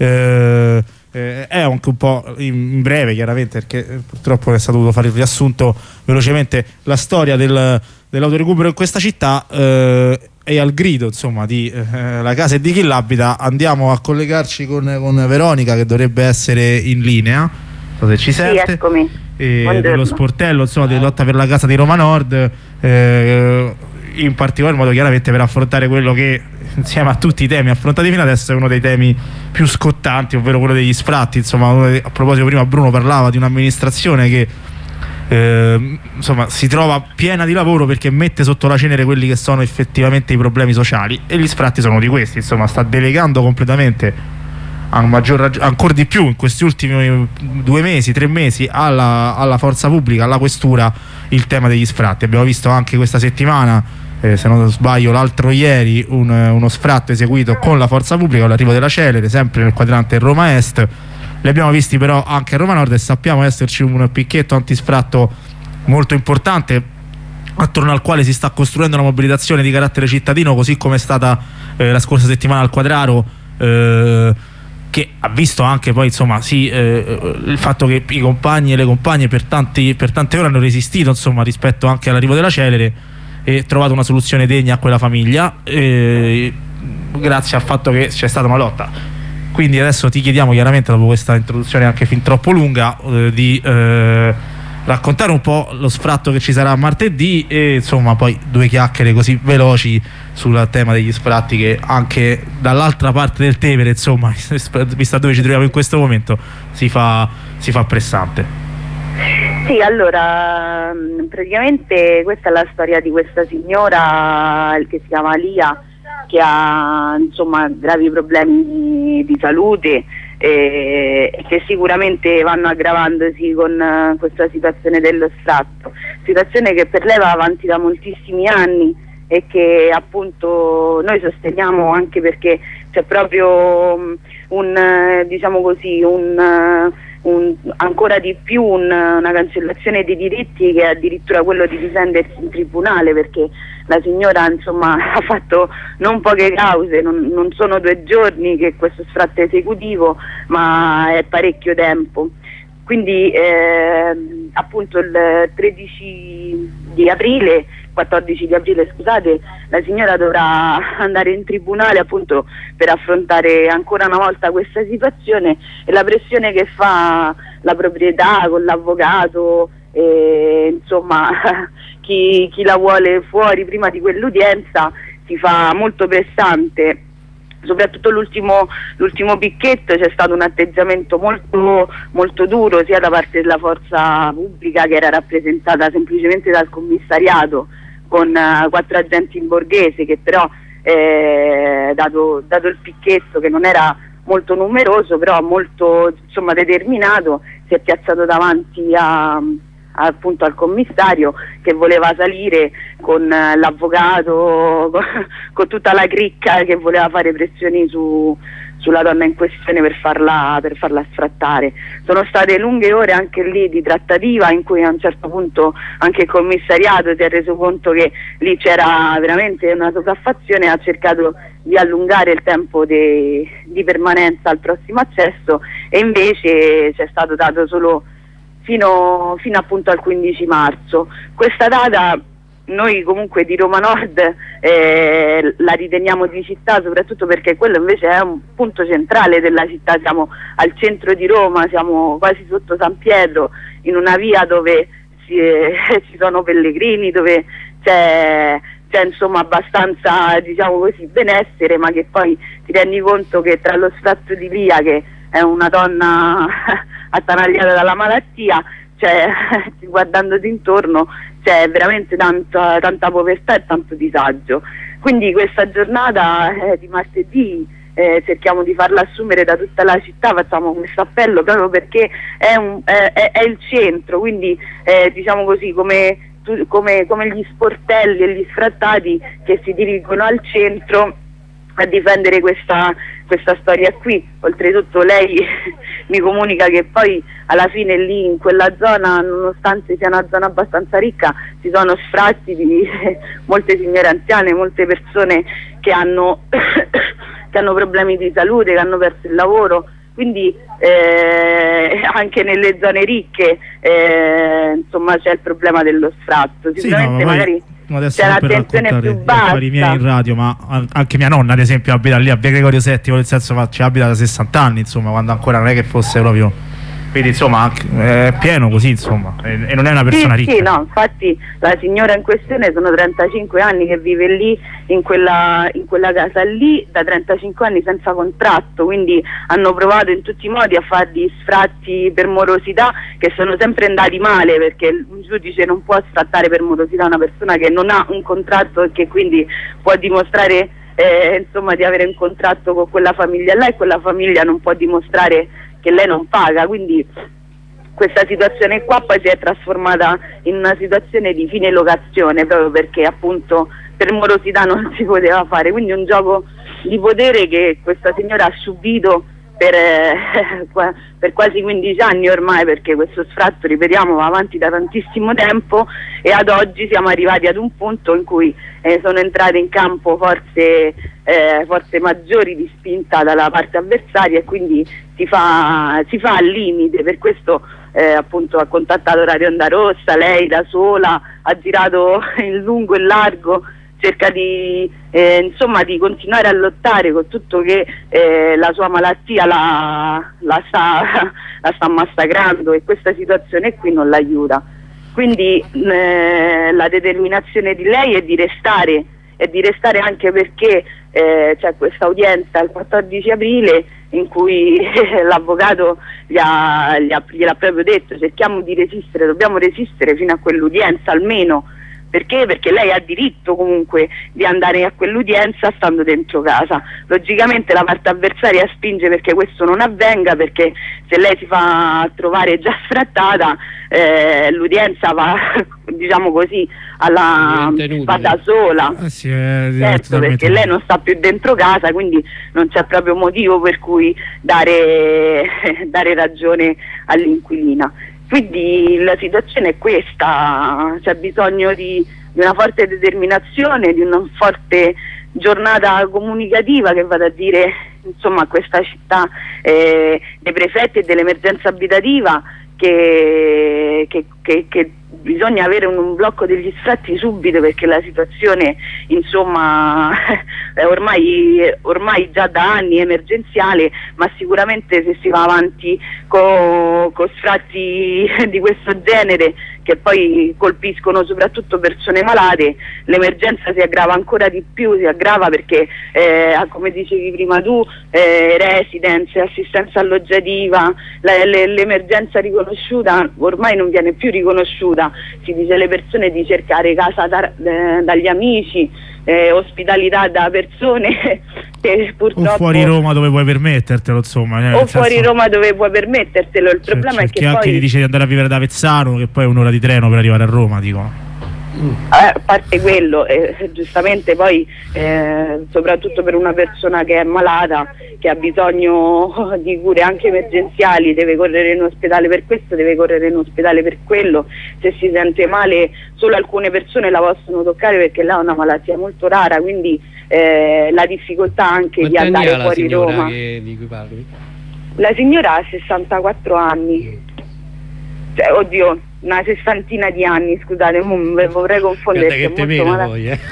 eh, eh, è anche un po' in, in breve chiaramente, perché purtroppo è stato dovuto fare il riassunto velocemente, la storia del, dell'autorecupero in questa città. Eh, e al grido insomma di eh, La Casa e di chi l'abita andiamo a collegarci con, con Veronica, che dovrebbe essere in linea, se ci sente. Sì, eccomi. E dello sportello insomma di lotta per la casa di Roma Nord, eh, in particolar modo chiaramente per affrontare quello che insieme a tutti i temi affrontati fino adesso è uno dei temi più scottanti, ovvero quello degli sfratti. Insomma, a proposito, prima Bruno parlava di un'amministrazione che eh, insomma si trova piena di lavoro perché mette sotto la cenere quelli che sono effettivamente i problemi sociali, e gli sfratti sono di questi. Insomma, sta delegando completamente, a maggior ragione, ancora di più in questi ultimi due mesi, tre mesi, alla, alla forza pubblica, alla questura, il tema degli sfratti. Abbiamo visto anche questa settimana, eh, se non sbaglio l'altro ieri, un, uno sfratto eseguito con la forza pubblica, con l'arrivo della Celere, sempre nel quadrante Roma Est. Li abbiamo visti però anche a Roma Nord, e sappiamo esserci un picchetto antisfratto molto importante attorno al quale si sta costruendo una mobilitazione di carattere cittadino, così come è stata eh, la scorsa settimana al Quadraro, eh, che ha visto anche poi insomma sì, eh, il fatto che i compagni e le compagne per, tanti, per tante ore hanno resistito insomma rispetto anche all'arrivo della Celere e trovato una soluzione degna a quella famiglia, eh, grazie al fatto che c'è stata una lotta. Quindi adesso ti chiediamo, chiaramente dopo questa introduzione anche fin troppo lunga, eh, di eh, raccontare un po' lo sfratto che ci sarà martedì e insomma poi due chiacchiere così veloci sul tema degli sfratti, che anche dall'altra parte del Tevere, insomma, vista dove ci troviamo in questo momento, si fa, si fa pressante. Sì, allora praticamente questa è la storia di questa signora che si chiama Lia, che ha insomma gravi problemi di, di salute e eh, che sicuramente vanno aggravandosi con uh, questa situazione dello sfratto, situazione che per lei va avanti da moltissimi anni e che appunto noi sosteniamo, anche perché c'è proprio um, un, eh, diciamo così, un, uh, un, ancora di più un, una cancellazione dei diritti, che è addirittura quello di difendersi in tribunale, perché la signora insomma ha fatto non poche cause, non, non sono due giorni che questo sfratto è esecutivo, ma è parecchio tempo. Quindi eh, appunto il tredici di aprile, quattordici di aprile scusate, la signora dovrà andare in tribunale appunto per affrontare ancora una volta questa situazione, e la pressione che fa la proprietà con l'avvocato, e, insomma chi, chi la vuole fuori prima di quell'udienza si fa molto pressante. Soprattutto l'ultimo, l'ultimo picchetto c'è stato un atteggiamento molto, molto duro sia da parte della forza pubblica, che era rappresentata semplicemente dal commissariato con uh, quattro agenti in borghese, che però eh, dato, dato il picchetto, che non era molto numeroso però molto insomma determinato, si è piazzato davanti a appunto al commissario, che voleva salire con uh, l'avvocato, con, con tutta la cricca, che voleva fare pressioni su, sulla donna in questione per farla, per farla sfrattare. Sono state lunghe ore anche lì di trattativa, in cui a un certo punto anche il commissariato si è reso conto che lì c'era veramente una sopraffazione e ha cercato di allungare il tempo de, di permanenza al prossimo accesso, e invece c'è stato dato solo Fino, fino appunto al quindici marzo. Questa data noi comunque di Roma Nord eh, la riteniamo di città, soprattutto perché quello invece è un punto centrale della città. Siamo al centro di Roma, siamo quasi sotto San Pietro, in una via dove si, eh, ci sono pellegrini, dove c'è c'è insomma abbastanza, diciamo così, benessere, ma che poi ti rendi conto che tra lo sfratto di Lia, che è una donna attanagliata dalla malattia, cioè guardandoti intorno c'è veramente tanta, tanta povertà e tanto disagio. Quindi questa giornata eh, di martedì eh, cerchiamo di farla assumere da tutta la città, facciamo questo appello proprio perché è, un, è, è, è il centro, quindi eh, diciamo così, come, tu, come, come gli sportelli e gli sfrattati che si dirigono al centro a difendere questa, questa storia qui. Oltretutto lei mi comunica che poi alla fine lì in quella zona, nonostante sia una zona abbastanza ricca, ci sono sfratti di molte signore anziane, molte persone che hanno, che hanno problemi di salute, che hanno perso il lavoro. Quindi eh, anche nelle zone ricche eh, insomma c'è il problema dello sfratto. Sicuramente sì, no, ma magari adesso c'è l'attenzione più bassa. I miei in radio, ma anche mia nonna ad esempio abita lì a Via Gregorio settimo, nel senso che ci abita da sessanta anni, insomma, quando ancora non è che fosse proprio, quindi insomma è pieno così, insomma, e, e non è una persona sì, ricca. Sì, no, infatti la signora in questione sono trentacinque anni che vive lì in quella, in quella casa lì da trentacinque anni senza contratto, quindi hanno provato in tutti i modi a fargli sfratti per morosità, che sono sempre andati male, perché il giudice non può sfrattare per morosità una persona che non ha un contratto e che quindi può dimostrare eh, insomma di avere un contratto con quella famiglia là, e quella famiglia non può dimostrare che lei non paga. Quindi questa situazione qua poi si è trasformata in una situazione di fine locazione, proprio perché appunto per morosità non si poteva fare. Quindi un gioco di potere che questa signora ha subito per, eh, per quasi quindici anni ormai, perché questo sfratto, ripetiamo, va avanti da tantissimo tempo, e ad oggi siamo arrivati ad un punto in cui eh, sono entrate in campo forze, eh, forze maggiori di spinta dalla parte avversaria, e quindi si fa, si fa al limite. Per questo eh, appunto ha contattato Radio Onda Rossa, lei da sola ha girato in lungo e largo, cerca di, eh, insomma, di continuare a lottare, con tutto che eh, la sua malattia la, la, sta, la sta massacrando, e questa situazione qui non l'aiuta. Quindi eh, la determinazione di lei è di restare, è di restare anche perché eh, c'è questa udienza il quattordici aprile in cui eh, l'avvocato gli ha, gli ha, gliel'ha proprio detto: cerchiamo di resistere, dobbiamo resistere fino a quell'udienza almeno, Perché? Perché lei ha diritto comunque di andare a quell'udienza stando dentro casa. Logicamente la parte avversaria spinge perché questo non avvenga, perché se lei si fa trovare già sfrattata, eh, l'udienza va, diciamo così, alla, va da sola. Eh sì, è certo, perché lei non sta più dentro casa, quindi non c'è proprio motivo per cui dare, dare ragione all'inquilina. Quindi la situazione è questa, c'è bisogno di, di una forte determinazione, di una forte giornata comunicativa che vada a dire, insomma, a questa città eh, dei prefetti e dell'emergenza abitativa che, che, che, che bisogna avere un, un blocco degli sfratti subito, perché la situazione, insomma, è ormai, ormai già da anni emergenziale, ma sicuramente se si va avanti con co sfratti di questo genere, che poi colpiscono soprattutto persone malate, l'emergenza si aggrava ancora di più, si aggrava perché eh, come dicevi prima tu, eh, residence, assistenza alloggiativa, l'emergenza riconosciuta ormai non viene più riconosciuta, si dice alle persone di cercare casa da, eh, dagli amici, eh, ospitalità da persone che purtroppo... O fuori Roma dove puoi permettertelo, insomma. Eh, o fuori senso... Roma dove puoi permettertelo, il cioè, problema è che anche poi... ti dice di andare a vivere da Avezzano, che poi è un'ora di treno per arrivare a Roma, dicono. A parte quello, eh, giustamente poi eh, soprattutto per una persona che è malata, che ha bisogno di cure anche emergenziali, deve correre in ospedale per questo, deve correre in ospedale per quello, se si sente male solo alcune persone la possono toccare perché là è una malattia molto rara, quindi eh, la difficoltà anche di andare fuori Roma. Che, di cui parli? La signora ha sessantaquattro anni, cioè, oddio, una sessantina di anni, scusate, vorrei confondere. Che te meno poi, eh.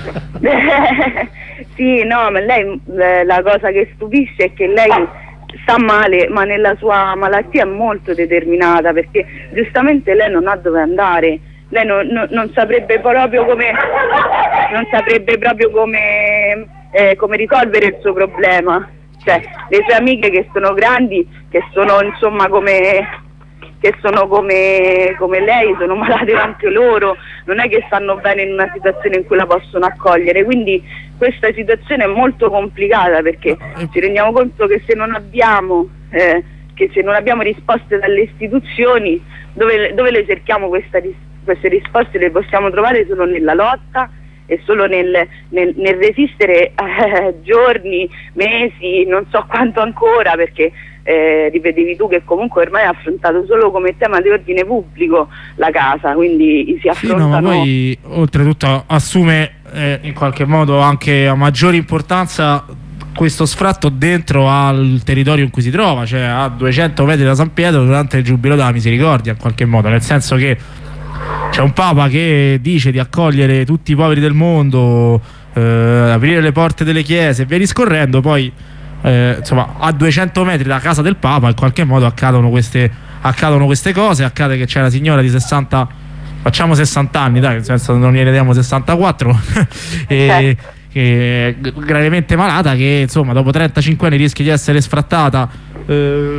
Sì, no, ma lei, la cosa che stupisce è che lei sta male, ma nella sua malattia è molto determinata, perché giustamente lei non ha dove andare, lei non, non, non saprebbe proprio come non saprebbe proprio come, eh, come risolvere il suo problema. Cioè, le sue amiche che sono grandi, che sono insomma come che sono come, come lei, sono malate anche loro, non è che stanno bene in una situazione in cui la possono accogliere, quindi questa situazione è molto complicata, perché ci rendiamo conto che se non abbiamo eh, che se non abbiamo risposte dalle istituzioni, dove, dove le cerchiamo questa, queste risposte? Le possiamo trovare solo nella lotta e solo nel, nel, nel resistere eh, giorni, mesi, non so quanto ancora, perché Eh, ripetevi tu che comunque ormai è affrontato solo come tema di ordine pubblico la casa, quindi si affrontano... Sì, no, ma poi oltretutto assume eh, in qualche modo anche a maggiore importanza questo sfratto dentro al territorio in cui si trova, cioè a duecento metri da San Pietro durante il Giubileo della Misericordia, in qualche modo, nel senso che c'è un Papa che dice di accogliere tutti i poveri del mondo, eh, aprire le porte delle chiese e via discorrendo, poi Eh, insomma, a duecento metri da casa del Papa in qualche modo accadono queste, accadono queste cose. Accade che c'è una signora di sessanta, facciamo sessanta anni, dai, nel senso non gliene diamo sessantaquattro e, che è gravemente malata, che insomma dopo trentacinque anni rischia di essere sfrattata eh,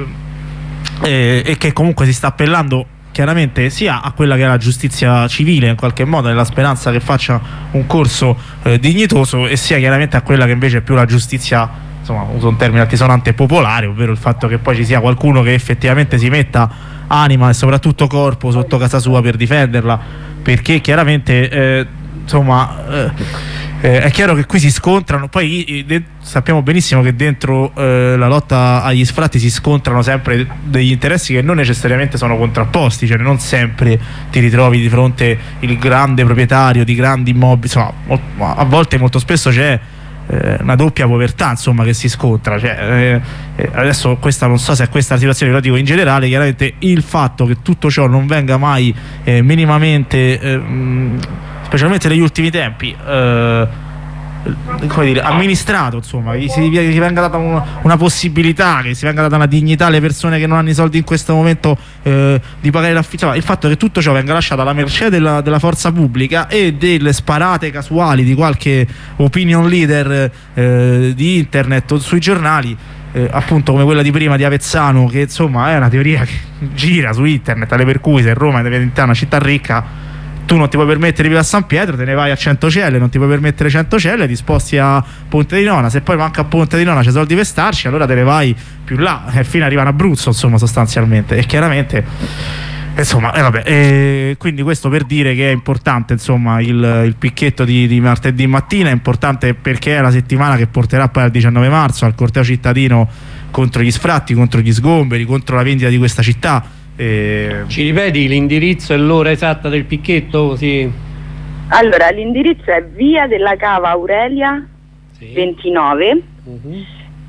e, e che comunque si sta appellando chiaramente sia a quella che è la giustizia civile in qualche modo, nella speranza che faccia un corso eh, dignitoso, e sia chiaramente a quella che invece è più la giustizia, insomma, uso un termine altisonante, popolare, ovvero il fatto che poi ci sia qualcuno che effettivamente si metta anima e soprattutto corpo sotto casa sua per difenderla, perché chiaramente eh, insomma eh, eh, è chiaro che qui si scontrano, poi eh, sappiamo benissimo che dentro eh, la lotta agli sfratti si scontrano sempre degli interessi che non necessariamente sono contrapposti, cioè non sempre ti ritrovi di fronte il grande proprietario di grandi immobili, insomma a volte molto spesso c'è Eh, una doppia povertà, insomma, che si scontra, cioè, eh, eh, adesso questa non so se è questa la situazione, lo dico in generale. Chiaramente il fatto che tutto ciò non venga mai eh, minimamente eh, mh, specialmente negli ultimi tempi eh, come dire, amministrato, insomma, che si, che si venga data una, una possibilità, che si venga data una dignità alle persone che non hanno i soldi in questo momento eh, di pagare l'affitto, il fatto che tutto ciò venga lasciato alla mercé della, della forza pubblica e delle sparate casuali di qualche opinion leader eh, di internet o sui giornali, eh, appunto come quella di prima di Avezzano, che insomma è una teoria che gira su internet, tale per cui se Roma deve diventare una città ricca tu non ti puoi permettere di vivere a San Pietro, te ne vai a Centocelle, non ti puoi permettere Centocelle, ti sposti a Ponte di Nona, se poi manca a Ponte di Nona c'è soldi per starci, allora te ne vai più là e fino arriva in Abruzzo, insomma, sostanzialmente. E chiaramente, insomma, eh, vabbè, eh, quindi questo per dire che è importante, insomma, il, il picchetto di, di martedì mattina è importante perché è la settimana che porterà poi al diciannove marzo al corteo cittadino contro gli sfratti, contro gli sgomberi, contro la vendita di questa città. E... Ci ripeti l'indirizzo e l'ora esatta del picchetto? Così. Allora, l'indirizzo è via della Cava Aurelia, sì. ventinove, uh-huh.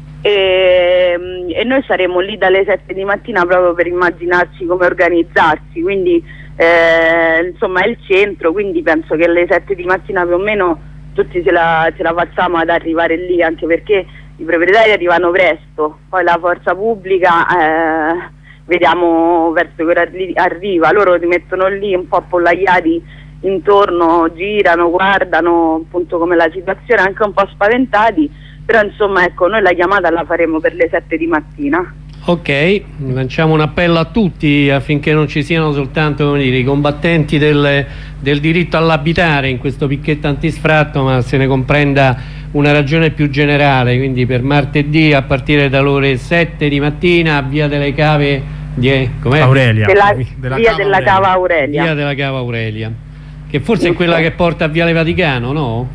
e, e noi saremo lì dalle sette di mattina proprio per immaginarci come organizzarsi, quindi eh, insomma è il centro, quindi penso che alle sette di mattina più o meno tutti ce la, ce la facciamo ad arrivare lì, anche perché i proprietari arrivano presto, poi la forza pubblica... Eh, vediamo verso che ora arriva, loro si mettono lì un po' appollaiati intorno, girano, guardano appunto come la situazione, anche un po' spaventati, però insomma ecco, noi la chiamata la faremo per le sette di mattina. Ok, lanciamo un appello a tutti affinché non ci siano soltanto, come dire, i combattenti del, del diritto all'abitare in questo picchetto antisfratto, ma se ne comprenda una ragione più generale, quindi per martedì a partire dalle ore sette di mattina a via delle Cave di, com'è? Aurelia. Della, della via Cava della Cava Aurelia. Via della Cava Aurelia, che forse è quella che porta a Viale Vaticano, no?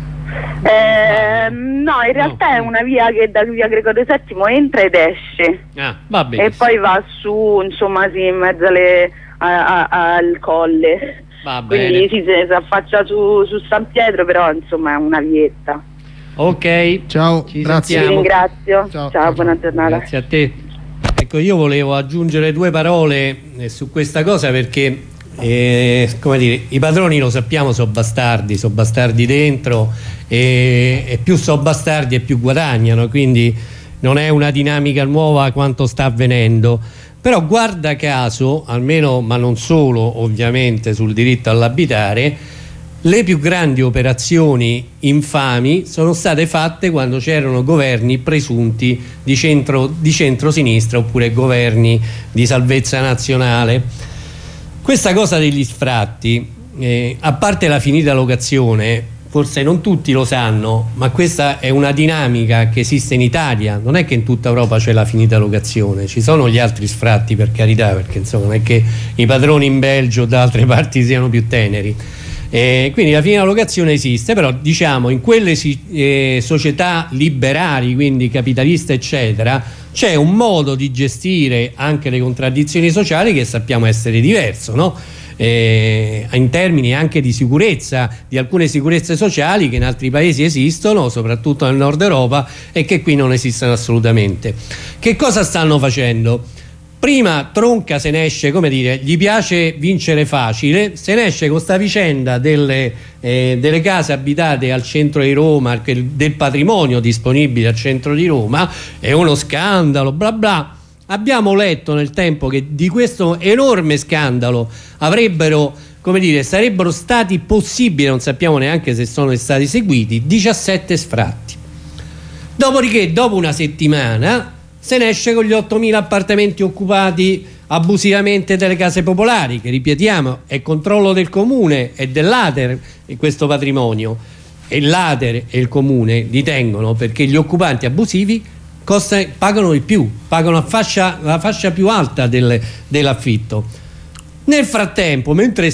Eh, no, in realtà no. È una via che da via Gregorio settimo entra ed esce. Ah, va bene. E poi va su, insomma, sì, in mezzo alle, a, a, al colle. Va bene. Quindi sì, si affaccia su, su San Pietro, però insomma è una vietta. Ok, ciao, ci grazie. Ti ringrazio. Ciao, ciao, ciao, buona ciao. giornata. Grazie a te. Ecco, io volevo aggiungere due parole eh, su questa cosa perché, eh, come dire, i padroni lo sappiamo, sono bastardi, sono bastardi dentro e, e più sono bastardi e più guadagnano, quindi non è una dinamica nuova quanto sta avvenendo. Però guarda caso, almeno, ma non solo ovviamente sul diritto all'abitare, le più grandi operazioni infami sono state fatte quando c'erano governi presunti di centro, di centrosinistra oppure governi di salvezza nazionale. Questa cosa degli sfratti, eh, a parte la finita locazione, forse non tutti lo sanno, ma questa è una dinamica che esiste in Italia. Non è che in tutta Europa c'è la finita locazione, ci sono gli altri sfratti, per carità, perché insomma non è che i padroni in Belgio o da altre parti siano più teneri. Eh, quindi la finita locazione esiste, però diciamo in quelle eh, società liberali, quindi capitaliste eccetera, c'è un modo di gestire anche le contraddizioni sociali che sappiamo essere diverso, no? Eh, in termini anche di sicurezza, di alcune sicurezze sociali che in altri paesi esistono, soprattutto nel nord Europa, e che qui non esistono assolutamente. Che cosa stanno facendo? Prima Tronca se ne esce, come dire, gli piace vincere facile, se ne esce con sta vicenda delle, eh, delle case abitate al centro di Roma, del patrimonio disponibile al centro di Roma, è uno scandalo, bla bla. Abbiamo letto nel tempo che di questo enorme scandalo avrebbero, come dire, sarebbero stati possibili, non sappiamo neanche se sono stati eseguiti, diciassette sfratti. Dopodiché, dopo una settimana, se ne esce con gli ottomila appartamenti occupati abusivamente dalle case popolari, che ripetiamo è controllo del comune e dell'Ater e questo patrimonio, e l'Ater e il comune li tengono perché gli occupanti abusivi costa, pagano di più, pagano la fascia, la fascia più alta del, dell'affitto. Nel frattempo, mentre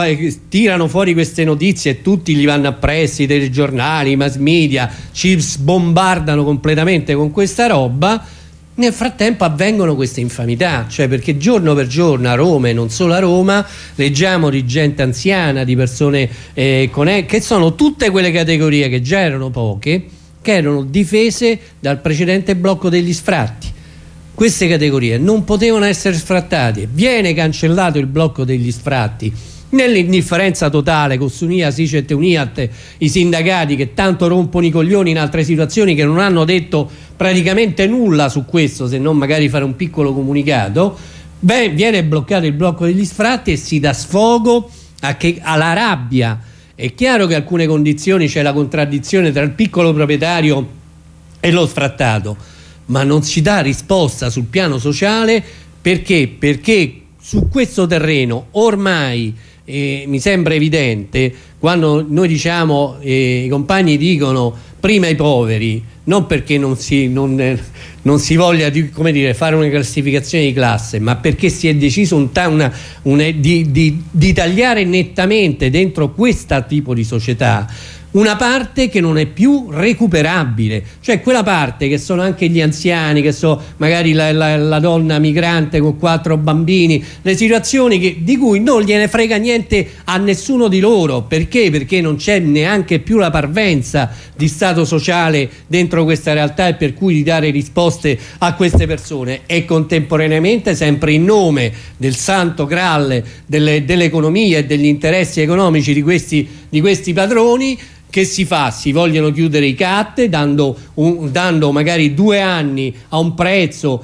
tirano fuori queste notizie e tutti gli vanno appresso, i telegiornali, i mass media ci sbombardano completamente con questa roba, nel frattempo avvengono queste infamità, cioè perché giorno per giorno a Roma e non solo a Roma leggiamo di gente anziana, di persone eh, con e- che sono tutte quelle categorie che già erano poche, che erano difese dal precedente blocco degli sfratti. Queste categorie non potevano essere sfrattate, viene cancellato il blocco degli sfratti nell'indifferenza totale con Sunia, Sicet e Uniat, i sindacati che tanto rompono i coglioni in altre situazioni, che non hanno detto praticamente nulla su questo, se non magari fare un piccolo comunicato. Beh, viene bloccato il blocco degli sfratti e si dà sfogo a che, alla rabbia. È chiaro che in alcune condizioni c'è la contraddizione tra il piccolo proprietario e lo sfrattato, ma non si dà risposta sul piano sociale. Perché? Perché su questo terreno ormai eh, mi sembra evidente quando noi diciamo, eh, i compagni dicono prima i poveri, non perché non si, non, eh, non si voglia di, come dire, fare una classificazione di classe, ma perché si è deciso un ta- una, una, di, di, di tagliare nettamente dentro questo tipo di società una parte che non è più recuperabile, cioè quella parte che sono anche gli anziani, che sono magari la, la, la donna migrante con quattro bambini, le situazioni che, di cui non gliene frega niente a nessuno di loro. Perché? Perché non c'è neanche più la parvenza di stato sociale dentro questa realtà, e per cui di dare risposte a queste persone, e contemporaneamente sempre in nome del santo graal delle, dell'economia e degli interessi economici di questi, di questi padroni. Che si fa? Si vogliono chiudere i C A T dando, un, dando magari due anni a un prezzo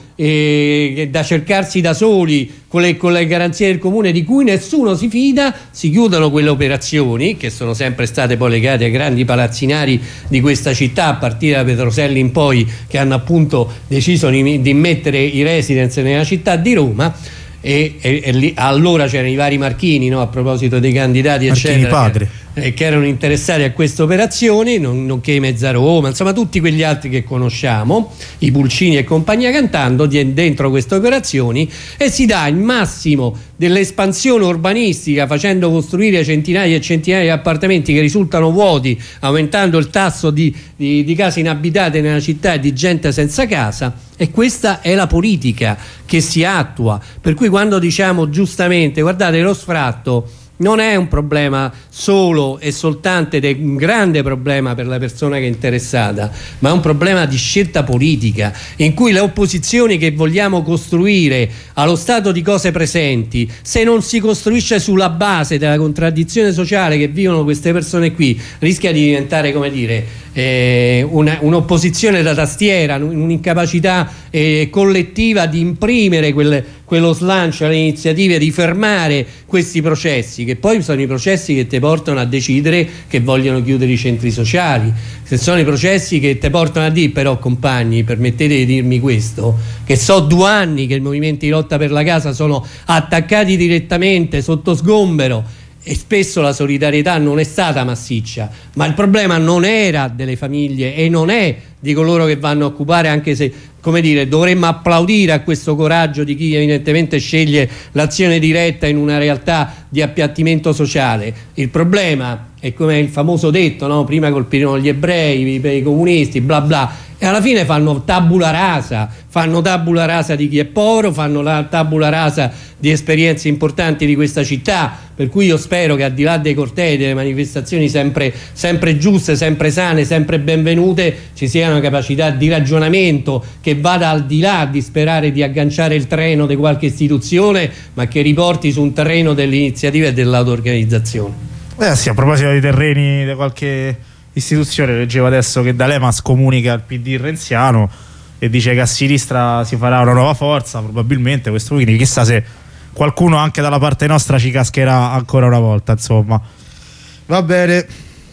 eh, da cercarsi da soli con le, con le garanzie del comune di cui nessuno si fida. Si chiudono quelle operazioni che sono sempre state poi legate ai grandi palazzinari di questa città, a partire da Petroselli in poi, che hanno appunto deciso di, di mettere i residence nella città di Roma. E, e, e lì, allora c'erano i vari Marchini, no? A proposito dei candidati Marchini eccetera, padre. Che, eh, che erano interessati a queste operazioni, non, nonché i Mezzaroma, insomma tutti quegli altri che conosciamo, i Pulcini e compagnia cantando di, dentro queste operazioni, e si dà il massimo dell'espansione urbanistica, facendo costruire centinaia e centinaia di appartamenti che risultano vuoti, aumentando il tasso di, di, di case inabitate nella città e di gente senza casa. E questa è la politica che si attua, per cui quando diciamo giustamente, guardate, lo sfratto non è un problema solo e soltanto, ed è un grande problema per la persona che è interessata, ma è un problema di scelta politica, in cui le opposizioni che vogliamo costruire allo stato di cose presenti, se non si costruisce sulla base della contraddizione sociale che vivono queste persone qui, rischia di diventare, come dire, eh, una, un'opposizione da tastiera, un'incapacità eh, collettiva di imprimere quelle, quello slancio alle iniziative di fermare questi processi, che poi sono i processi che ti portano a decidere che vogliono chiudere i centri sociali, se sono i processi che ti portano a dire, però compagni, permettete di dirmi questo, che so due anni che i movimenti di lotta per la casa sono attaccati direttamente sotto sgombero, e spesso la solidarietà non è stata massiccia, ma il problema non era delle famiglie e non è di coloro che vanno a occupare, anche se, come dire, dovremmo applaudire a questo coraggio di chi evidentemente sceglie l'azione diretta in una realtà di appiattimento sociale. Il problema è, come il famoso detto, no? Prima colpirono gli ebrei, i, i comunisti, bla bla, e alla fine fanno tabula rasa, fanno tabula rasa di chi è povero, fanno la tabula rasa di esperienze importanti di questa città, per cui io spero che al di là dei cortei, delle manifestazioni sempre, sempre giuste, sempre sane, sempre benvenute, ci sia una capacità di ragionamento che vada al di là di sperare di agganciare il treno di qualche istituzione, ma che riporti su un terreno dell'iniziativa e dell'auto-organizzazione. Eh sì, a proposito dei terreni di qualche istituzione, leggevo adesso che D'Alema scomunica il P D renziano e dice che a sinistra si farà una nuova forza, probabilmente questo weekend, chissà se qualcuno anche dalla parte nostra ci cascherà ancora una volta, insomma. Va bene.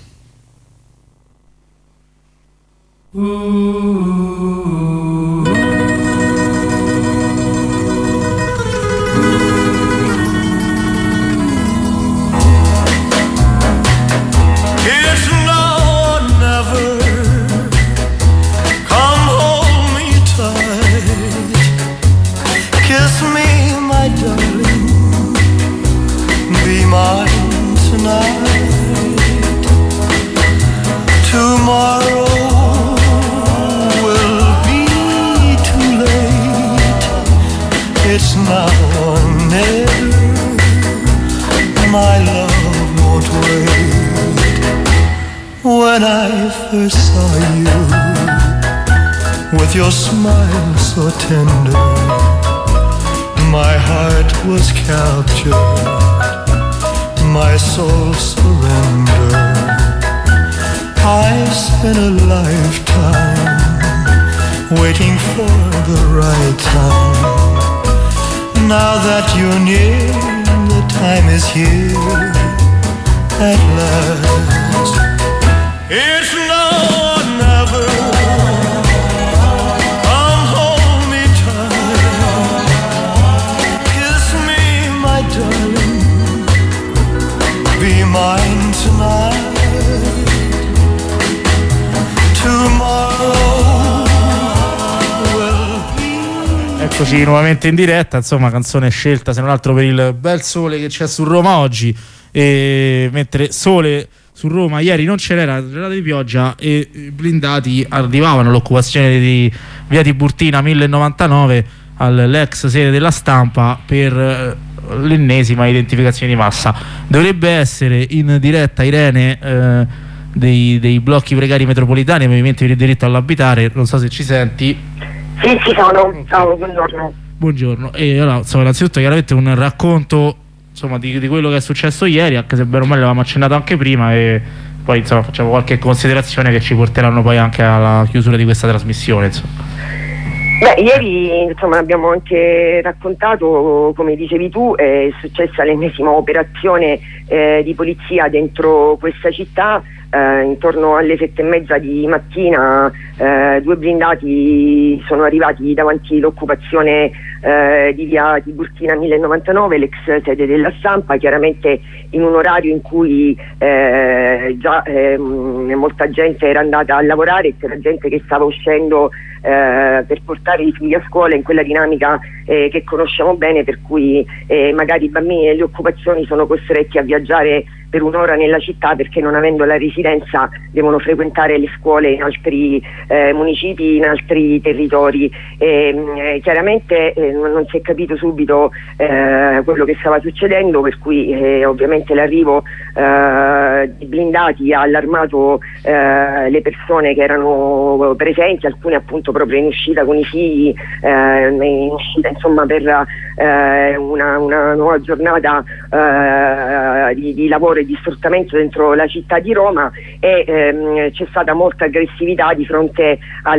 Mine tonight. Tomorrow will be too late. It's now or never. My love won't wait. When I first saw you, with your smile so tender, my heart was captured, my soul surrendered. I spent a lifetime waiting for the right time. Now that you're near, the time is here at last. It's now or never. Come hold me tight. Kiss me, my darling. Eccoci nuovamente in diretta, insomma canzone scelta se non altro per il bel sole che c'è su Roma oggi, e mentre sole su Roma ieri non ce l'era, giornata di pioggia e blindati arrivavano all'occupazione di via Tiburtina mille novantanove all'ex sede della Stampa per l'ennesima identificazione di massa. Dovrebbe essere in diretta Irene eh, dei, dei blocchi precari metropolitani, movimenti per il diritto all'abitare, non so se ci senti. Sì, ci sono. Ciao, buongiorno. Buongiorno. E allora, insomma, innanzitutto chiaramente un racconto, insomma, di, di quello che è successo ieri, anche se bene o male l'avevamo accennato anche prima, e poi insomma facciamo qualche considerazione che ci porteranno poi anche alla chiusura di questa trasmissione, insomma. Beh, ieri insomma abbiamo anche raccontato, come dicevi tu, è successa l'ennesima operazione eh, di polizia dentro questa città. Eh, intorno alle sette e mezza di mattina eh, due blindati sono arrivati davanti all'occupazione eh, di via Tiburtina mille novantanove, l'ex sede della Stampa, chiaramente in un orario in cui eh, già eh, molta gente era andata a lavorare, c'era gente che stava uscendo eh, per portare i figli a scuola, in quella dinamica eh, che conosciamo bene, per cui eh, magari i bambini delle occupazioni sono costretti a viaggiare per un'ora nella città perché, non avendo la residenza, devono frequentare le scuole in altri eh, municipi, in altri territori. E, eh, chiaramente eh, non si è capito subito eh, quello che stava succedendo, per cui eh, ovviamente l'arrivo eh, di blindati ha allarmato eh, le persone che erano presenti, alcune appunto proprio in uscita con i figli, eh, in uscita insomma per eh, una, una nuova giornata eh, di, di lavoro e di sfruttamento dentro la città di Roma, e ehm, c'è stata molta aggressività di fronte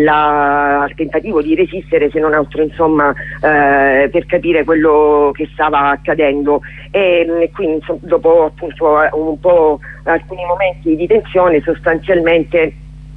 alla, al tentativo di resistere, se non altro insomma eh, per capire quello che stava accadendo, e quindi insomma, dopo appunto un po' alcuni momenti di tensione, sostanzialmente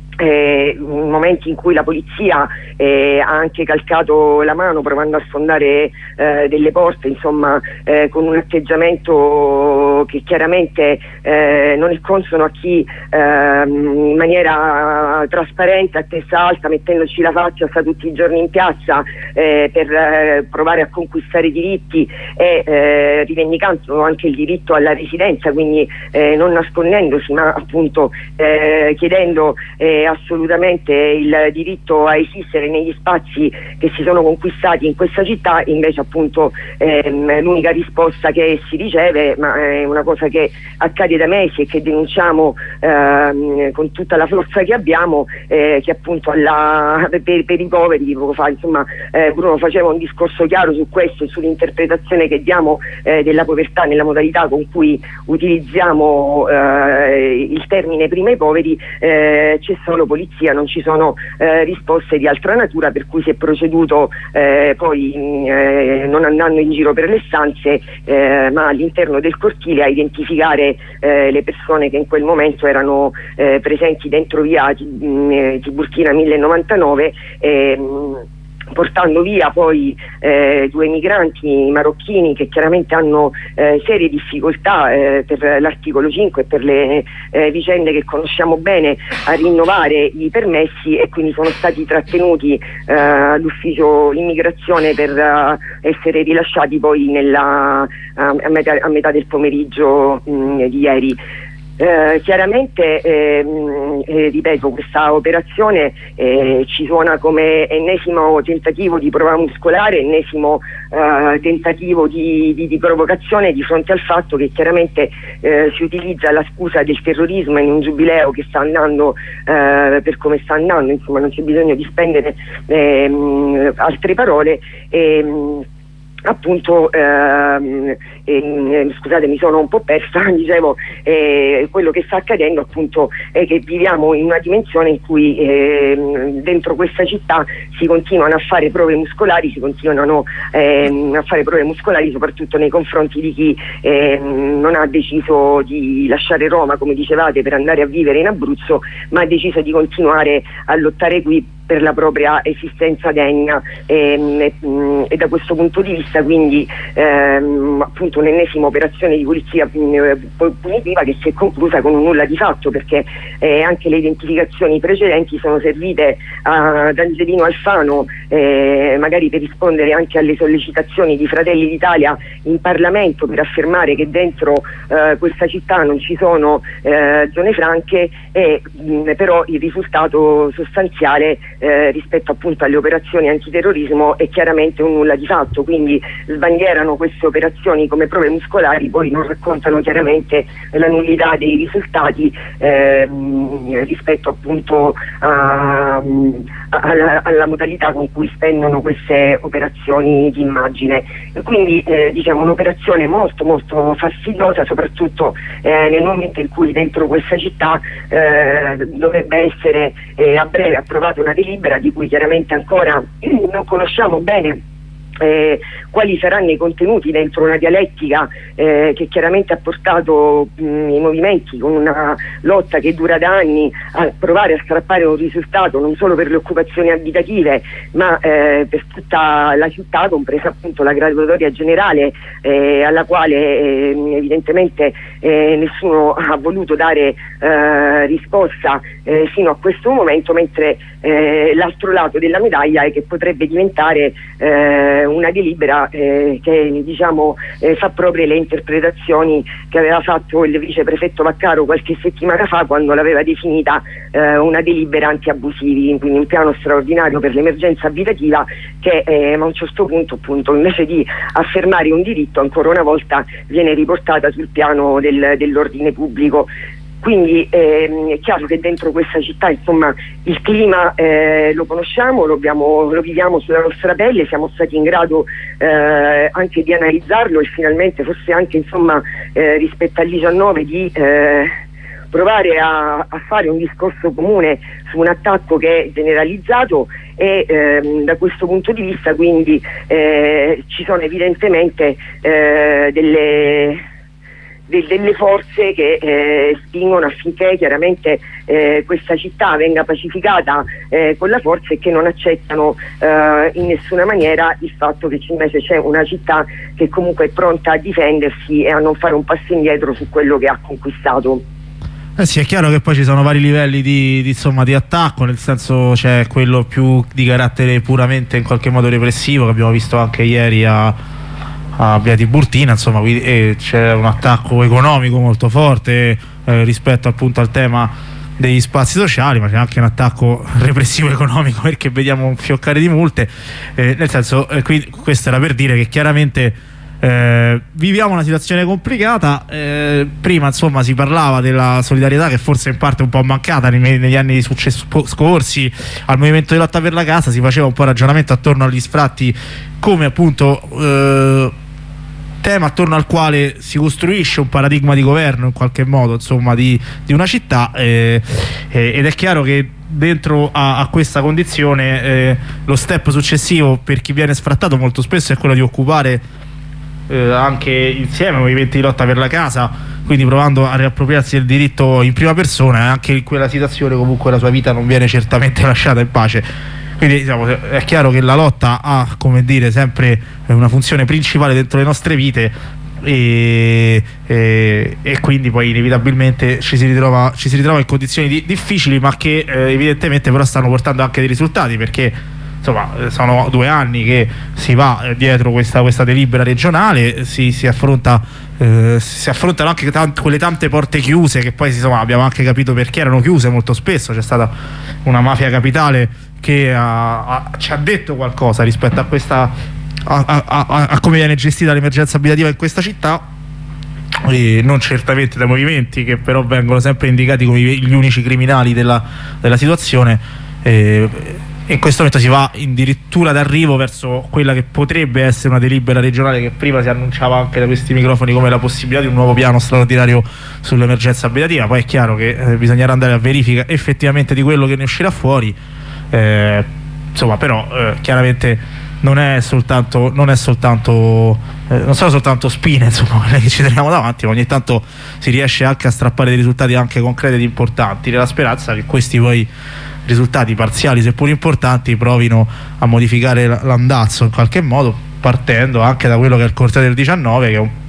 Eh, momenti in cui la polizia eh, ha anche calcato la mano provando a sfondare eh, delle porte, insomma eh, con un atteggiamento che chiaramente eh, non è consono a chi eh, in maniera trasparente, a testa alta, mettendoci la faccia, sta tutti i giorni in piazza eh, per eh, provare a conquistare diritti e eh, rivendicando anche il diritto alla residenza, quindi eh, non nascondendosi, ma appunto eh, chiedendo eh, assolutamente il diritto a esistere negli spazi che si sono conquistati in questa città. Invece appunto ehm, l'unica risposta che si riceve, ma è una cosa che accade da mesi e che denunciamo ehm, con tutta la forza che abbiamo, eh, che appunto alla, per, per i poveri, poco fa insomma eh, Bruno faceva un discorso chiaro su questo e sull'interpretazione che diamo eh, della povertà nella modalità con cui utilizziamo eh, il termine prima i poveri. eh, c'è solo polizia, non ci sono eh, risposte di altra natura, per cui si è proceduto eh, poi eh, non andando in giro per le stanze eh, ma all'interno del cortile a identificare eh, le persone che in quel momento erano eh, presenti dentro via Tiburtina mille novantanove, eh, portando via poi eh, due migranti marocchini che chiaramente hanno eh, serie difficoltà eh, per l'articolo cinque e per le eh, vicende che conosciamo bene a rinnovare i permessi, e quindi sono stati trattenuti eh, all'ufficio immigrazione per uh, essere rilasciati poi nella, a, a, metà, a metà del pomeriggio mh, di ieri. Eh, chiaramente ehm, eh, ripeto, questa operazione eh, ci suona come ennesimo tentativo di prova muscolare, ennesimo eh, tentativo di, di, di provocazione di fronte al fatto che chiaramente eh, si utilizza la scusa del terrorismo in un giubileo che sta andando eh, per come sta andando, insomma non c'è bisogno di spendere ehm, altre parole. ehm, appunto ehm, ehm, scusate, mi sono un po' persa. Dicevo, eh, quello che sta accadendo appunto è che viviamo in una dimensione in cui ehm, dentro questa città si continuano a fare prove muscolari, si continuano ehm, a fare prove muscolari soprattutto nei confronti di chi ehm, non ha deciso di lasciare Roma, come dicevate, per andare a vivere in Abruzzo, ma ha deciso di continuare a lottare qui per la propria esistenza degna, e, e, e da questo punto di vista quindi ehm, appunto appunto un'ennesima operazione di polizia punitiva che si è conclusa con un nulla di fatto, perché eh, anche le identificazioni precedenti sono servite ad Angelino Alfano eh, magari per rispondere anche alle sollecitazioni di Fratelli d'Italia in Parlamento per affermare che dentro eh, questa città non ci sono eh, zone franche, e mh, però il risultato sostanziale eh, rispetto appunto alle operazioni antiterrorismo è chiaramente un nulla di fatto. Quindi sbandierano queste operazioni come prove muscolari, poi non raccontano chiaramente la nullità dei risultati eh, rispetto appunto a, a, alla, alla modalità con cui spendono queste operazioni di immagine. E quindi eh, diciamo un'operazione molto molto fastidiosa, soprattutto eh, nel momento in cui dentro questa città eh, dovrebbe essere eh, a breve approvata una delibera di cui chiaramente ancora non conosciamo bene Eh, quali saranno i contenuti dentro una dialettica eh, che chiaramente ha portato mh, i movimenti con una lotta che dura da anni a provare a strappare un risultato non solo per le occupazioni abitative ma eh, per tutta la città, compresa appunto la graduatoria generale eh, alla quale eh, evidentemente eh, nessuno ha voluto dare eh, risposta eh, fino a questo momento, mentre eh, l'altro lato della medaglia è che potrebbe diventare eh, una delibera eh, che diciamo eh, fa proprie le interpretazioni che aveva fatto il viceprefetto Vaccaro qualche settimana fa, quando l'aveva definita eh, una delibera anti-abusivi, quindi un piano straordinario per l'emergenza abitativa che eh, a un certo punto appunto invece di affermare un diritto ancora una volta viene riportata sul piano del, dell'ordine pubblico. Quindi ehm, è chiaro che dentro questa città insomma il clima eh, lo conosciamo, lo, abbiamo, lo viviamo sulla nostra pelle, siamo stati in grado eh, anche di analizzarlo e finalmente forse anche insomma eh, rispetto al diciannove di eh, provare a, a fare un discorso comune su un attacco che è generalizzato, e ehm, da questo punto di vista quindi eh, ci sono evidentemente eh, delle... delle forze che eh, spingono affinché chiaramente eh, questa città venga pacificata eh, con la forza, e che non accettano eh, in nessuna maniera il fatto che invece c'è una città che comunque è pronta a difendersi e a non fare un passo indietro su quello che ha conquistato. Eh sì, è chiaro che poi ci sono vari livelli di, di, insomma, di attacco, nel senso c'è quello più di carattere puramente in qualche modo repressivo, che abbiamo visto anche ieri a a Via Tiburtina, insomma, e c'è un attacco economico molto forte eh, rispetto appunto al tema degli spazi sociali, ma c'è anche un attacco repressivo economico, perché vediamo un fioccare di multe, eh, nel senso eh, qui, questo era per dire che chiaramente eh, viviamo una situazione complicata. Eh, prima insomma si parlava della solidarietà che forse in parte è un po' mancata nei, negli anni success- scorsi al movimento di lotta per la casa, si faceva un po' ragionamento attorno agli sfratti come appunto eh, tema attorno al quale si costruisce un paradigma di governo in qualche modo, insomma, di, di una città, eh, eh, ed è chiaro che dentro a, a questa condizione eh, lo step successivo per chi viene sfrattato molto spesso è quello di occupare eh, anche insieme ai movimenti di lotta per la casa, quindi provando a riappropriarsi del diritto in prima persona, e anche in quella situazione comunque la sua vita non viene certamente lasciata in pace. Quindi diciamo, è chiaro che la lotta ha, come dire, sempre una funzione principale dentro le nostre vite, e, e, e quindi poi inevitabilmente ci si ritrova, ci si ritrova in condizioni di, difficili, ma che eh, evidentemente però stanno portando anche dei risultati, perché insomma sono due anni che si va dietro questa, questa delibera regionale, si, si affronta eh, si affrontano anche tant- quelle tante porte chiuse che poi insomma abbiamo anche capito perché erano chiuse molto spesso. C'è stata una mafia capitale che ha, ha, ci ha detto qualcosa rispetto a questa a, a, a, a come viene gestita l'emergenza abitativa in questa città, e non certamente dai movimenti, che però vengono sempre indicati come gli unici criminali della, della situazione. E, in questo momento si va addirittura d'arrivo verso quella che potrebbe essere una delibera regionale, che prima si annunciava anche da questi microfoni come la possibilità di un nuovo piano straordinario sull'emergenza abitativa. Poi è chiaro che eh, bisognerà andare a verifica effettivamente di quello che ne uscirà fuori. Eh, insomma, però eh, chiaramente non è soltanto non è soltanto eh, non sono soltanto spine, insomma, quelle che ci teniamo davanti, ma ogni tanto si riesce anche a strappare dei risultati anche concreti ed importanti, nella speranza che questi poi risultati parziali seppur importanti provino a modificare l'andazzo in qualche modo, partendo anche da quello che è il corteo del diciannove, che è un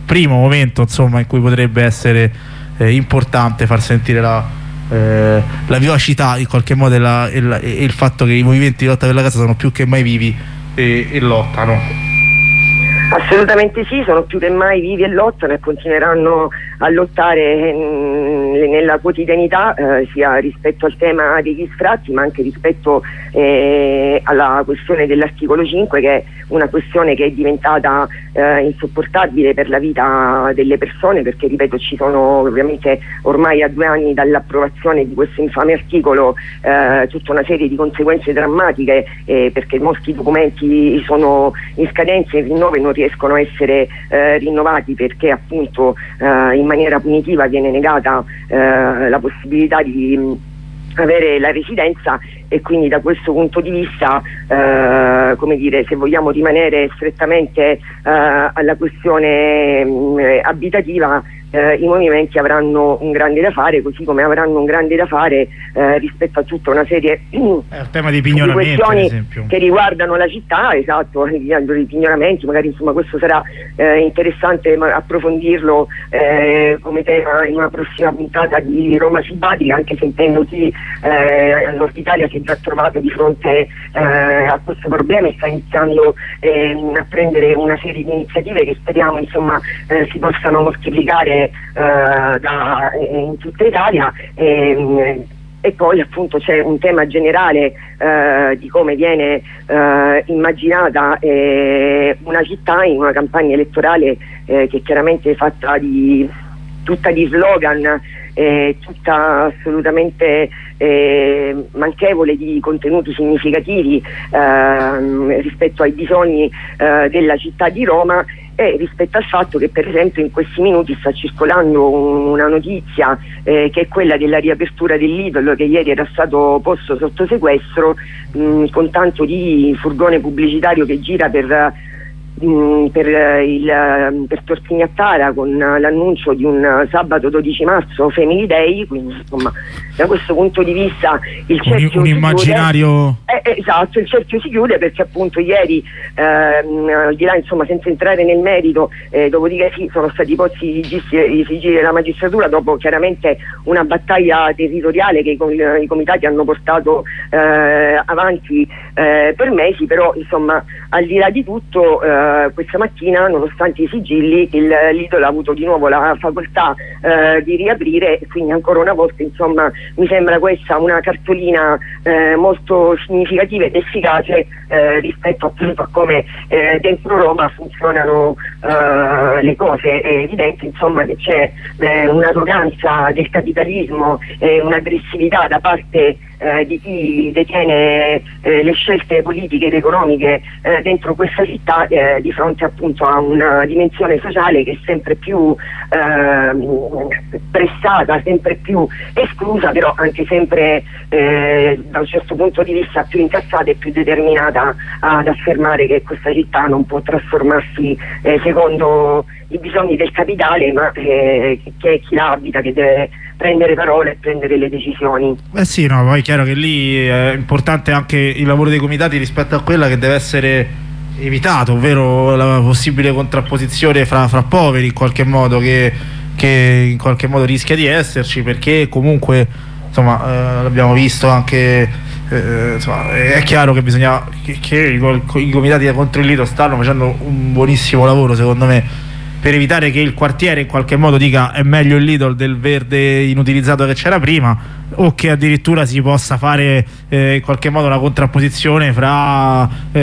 primo momento, insomma, in cui potrebbe essere eh, importante far sentire la, eh, la vivacità in qualche modo e, la, e, la, e il fatto che i movimenti di lotta per la casa sono più che mai vivi e, e lottano. Assolutamente sì, sono più che mai vivi e lottano e continueranno a lottare mh, nella quotidianità, eh, sia rispetto al tema degli sfratti ma anche rispetto eh, alla questione dell'articolo cinque, che è una questione che è diventata eh, insopportabile per la vita delle persone, perché ripeto ci sono ovviamente ormai a due anni dall'approvazione di questo infame articolo eh, tutta una serie di conseguenze drammatiche, eh, perché molti documenti sono in scadenza, in rinnovo e non riescono a essere eh, rinnovati perché appunto eh, in maniera punitiva viene negata eh, la possibilità di mh, avere la residenza, e quindi da questo punto di vista eh, come dire, se vogliamo rimanere strettamente eh, alla questione mh, abitativa, Eh, i movimenti avranno un grande da fare, così come avranno un grande da fare eh, rispetto a tutta una serie è il tema di di questioni che riguardano la città, esatto, i pignoramenti, magari insomma questo sarà eh, interessante approfondirlo eh, come tema in una prossima puntata di Roma Simpatica, anche sentendo chi eh, al Nord Italia si è già trovato di fronte eh, a questo problema e sta iniziando eh, a prendere una serie di iniziative che speriamo insomma eh, si possano moltiplicare Uh, da, in tutta Italia, e, e poi appunto c'è un tema generale uh, di come viene uh, immaginata eh, una città in una campagna elettorale eh, che chiaramente è fatta di tutta di slogan, eh, tutta assolutamente eh, manchevole di contenuti significativi eh, rispetto ai bisogni eh, della città di Roma, e rispetto al fatto che per esempio in questi minuti sta circolando un, una notizia eh, che è quella della riapertura del Lidl, che ieri era stato posto sotto sequestro mh, con tanto di furgone pubblicitario che gira per mh, per, il, per Tor Signattara, con l'annuncio di un sabato dodici marzo Family Day, quindi insomma da questo punto di vista il cerchio un, un immaginario eh, eh, esatto, il cerchio si chiude, perché appunto ieri ehm, al di là insomma senza entrare nel merito, eh, dopodiché sì, sono stati posti i sigilli della magistratura dopo chiaramente una battaglia territoriale che i, com i comitati hanno portato eh, avanti eh, per mesi, però insomma al di là di tutto eh, questa mattina, nonostante i sigilli, il Lidl ha avuto di nuovo la facoltà eh, di riaprire, quindi ancora una volta insomma mi sembra questa una cartolina eh, molto significativa ed efficace eh, rispetto appunto a come eh, dentro Roma funzionano eh, le cose. È evidente insomma che c'è eh, un'arroganza del capitalismo e un'aggressività da parte eh, di chi detiene eh, le scelte politiche ed economiche eh, dentro questa città eh, di fronte appunto a una dimensione sociale che è sempre più eh, pressata, sempre più esclusa, però anche sempre eh, da un certo punto di vista più incassata e più determinata ad affermare che questa città non può trasformarsi eh, secondo i bisogni del capitale, ma eh, che è chi la abita che deve prendere parole e prendere le decisioni. Eh sì, no, poi è chiaro che lì è importante anche il lavoro dei comitati rispetto a quella che deve essere evitato, ovvero la possibile contrapposizione fra, fra poveri in qualche modo, che, che in qualche modo rischia di esserci, perché comunque insomma eh, l'abbiamo visto anche eh, insomma, è chiaro che bisogna che, che i, i comitati contro il Lido stanno facendo un buonissimo lavoro secondo me per evitare che il quartiere in qualche modo dica è meglio il Lidl del verde inutilizzato che c'era prima, o che addirittura si possa fare eh, in qualche modo una contrapposizione fra eh,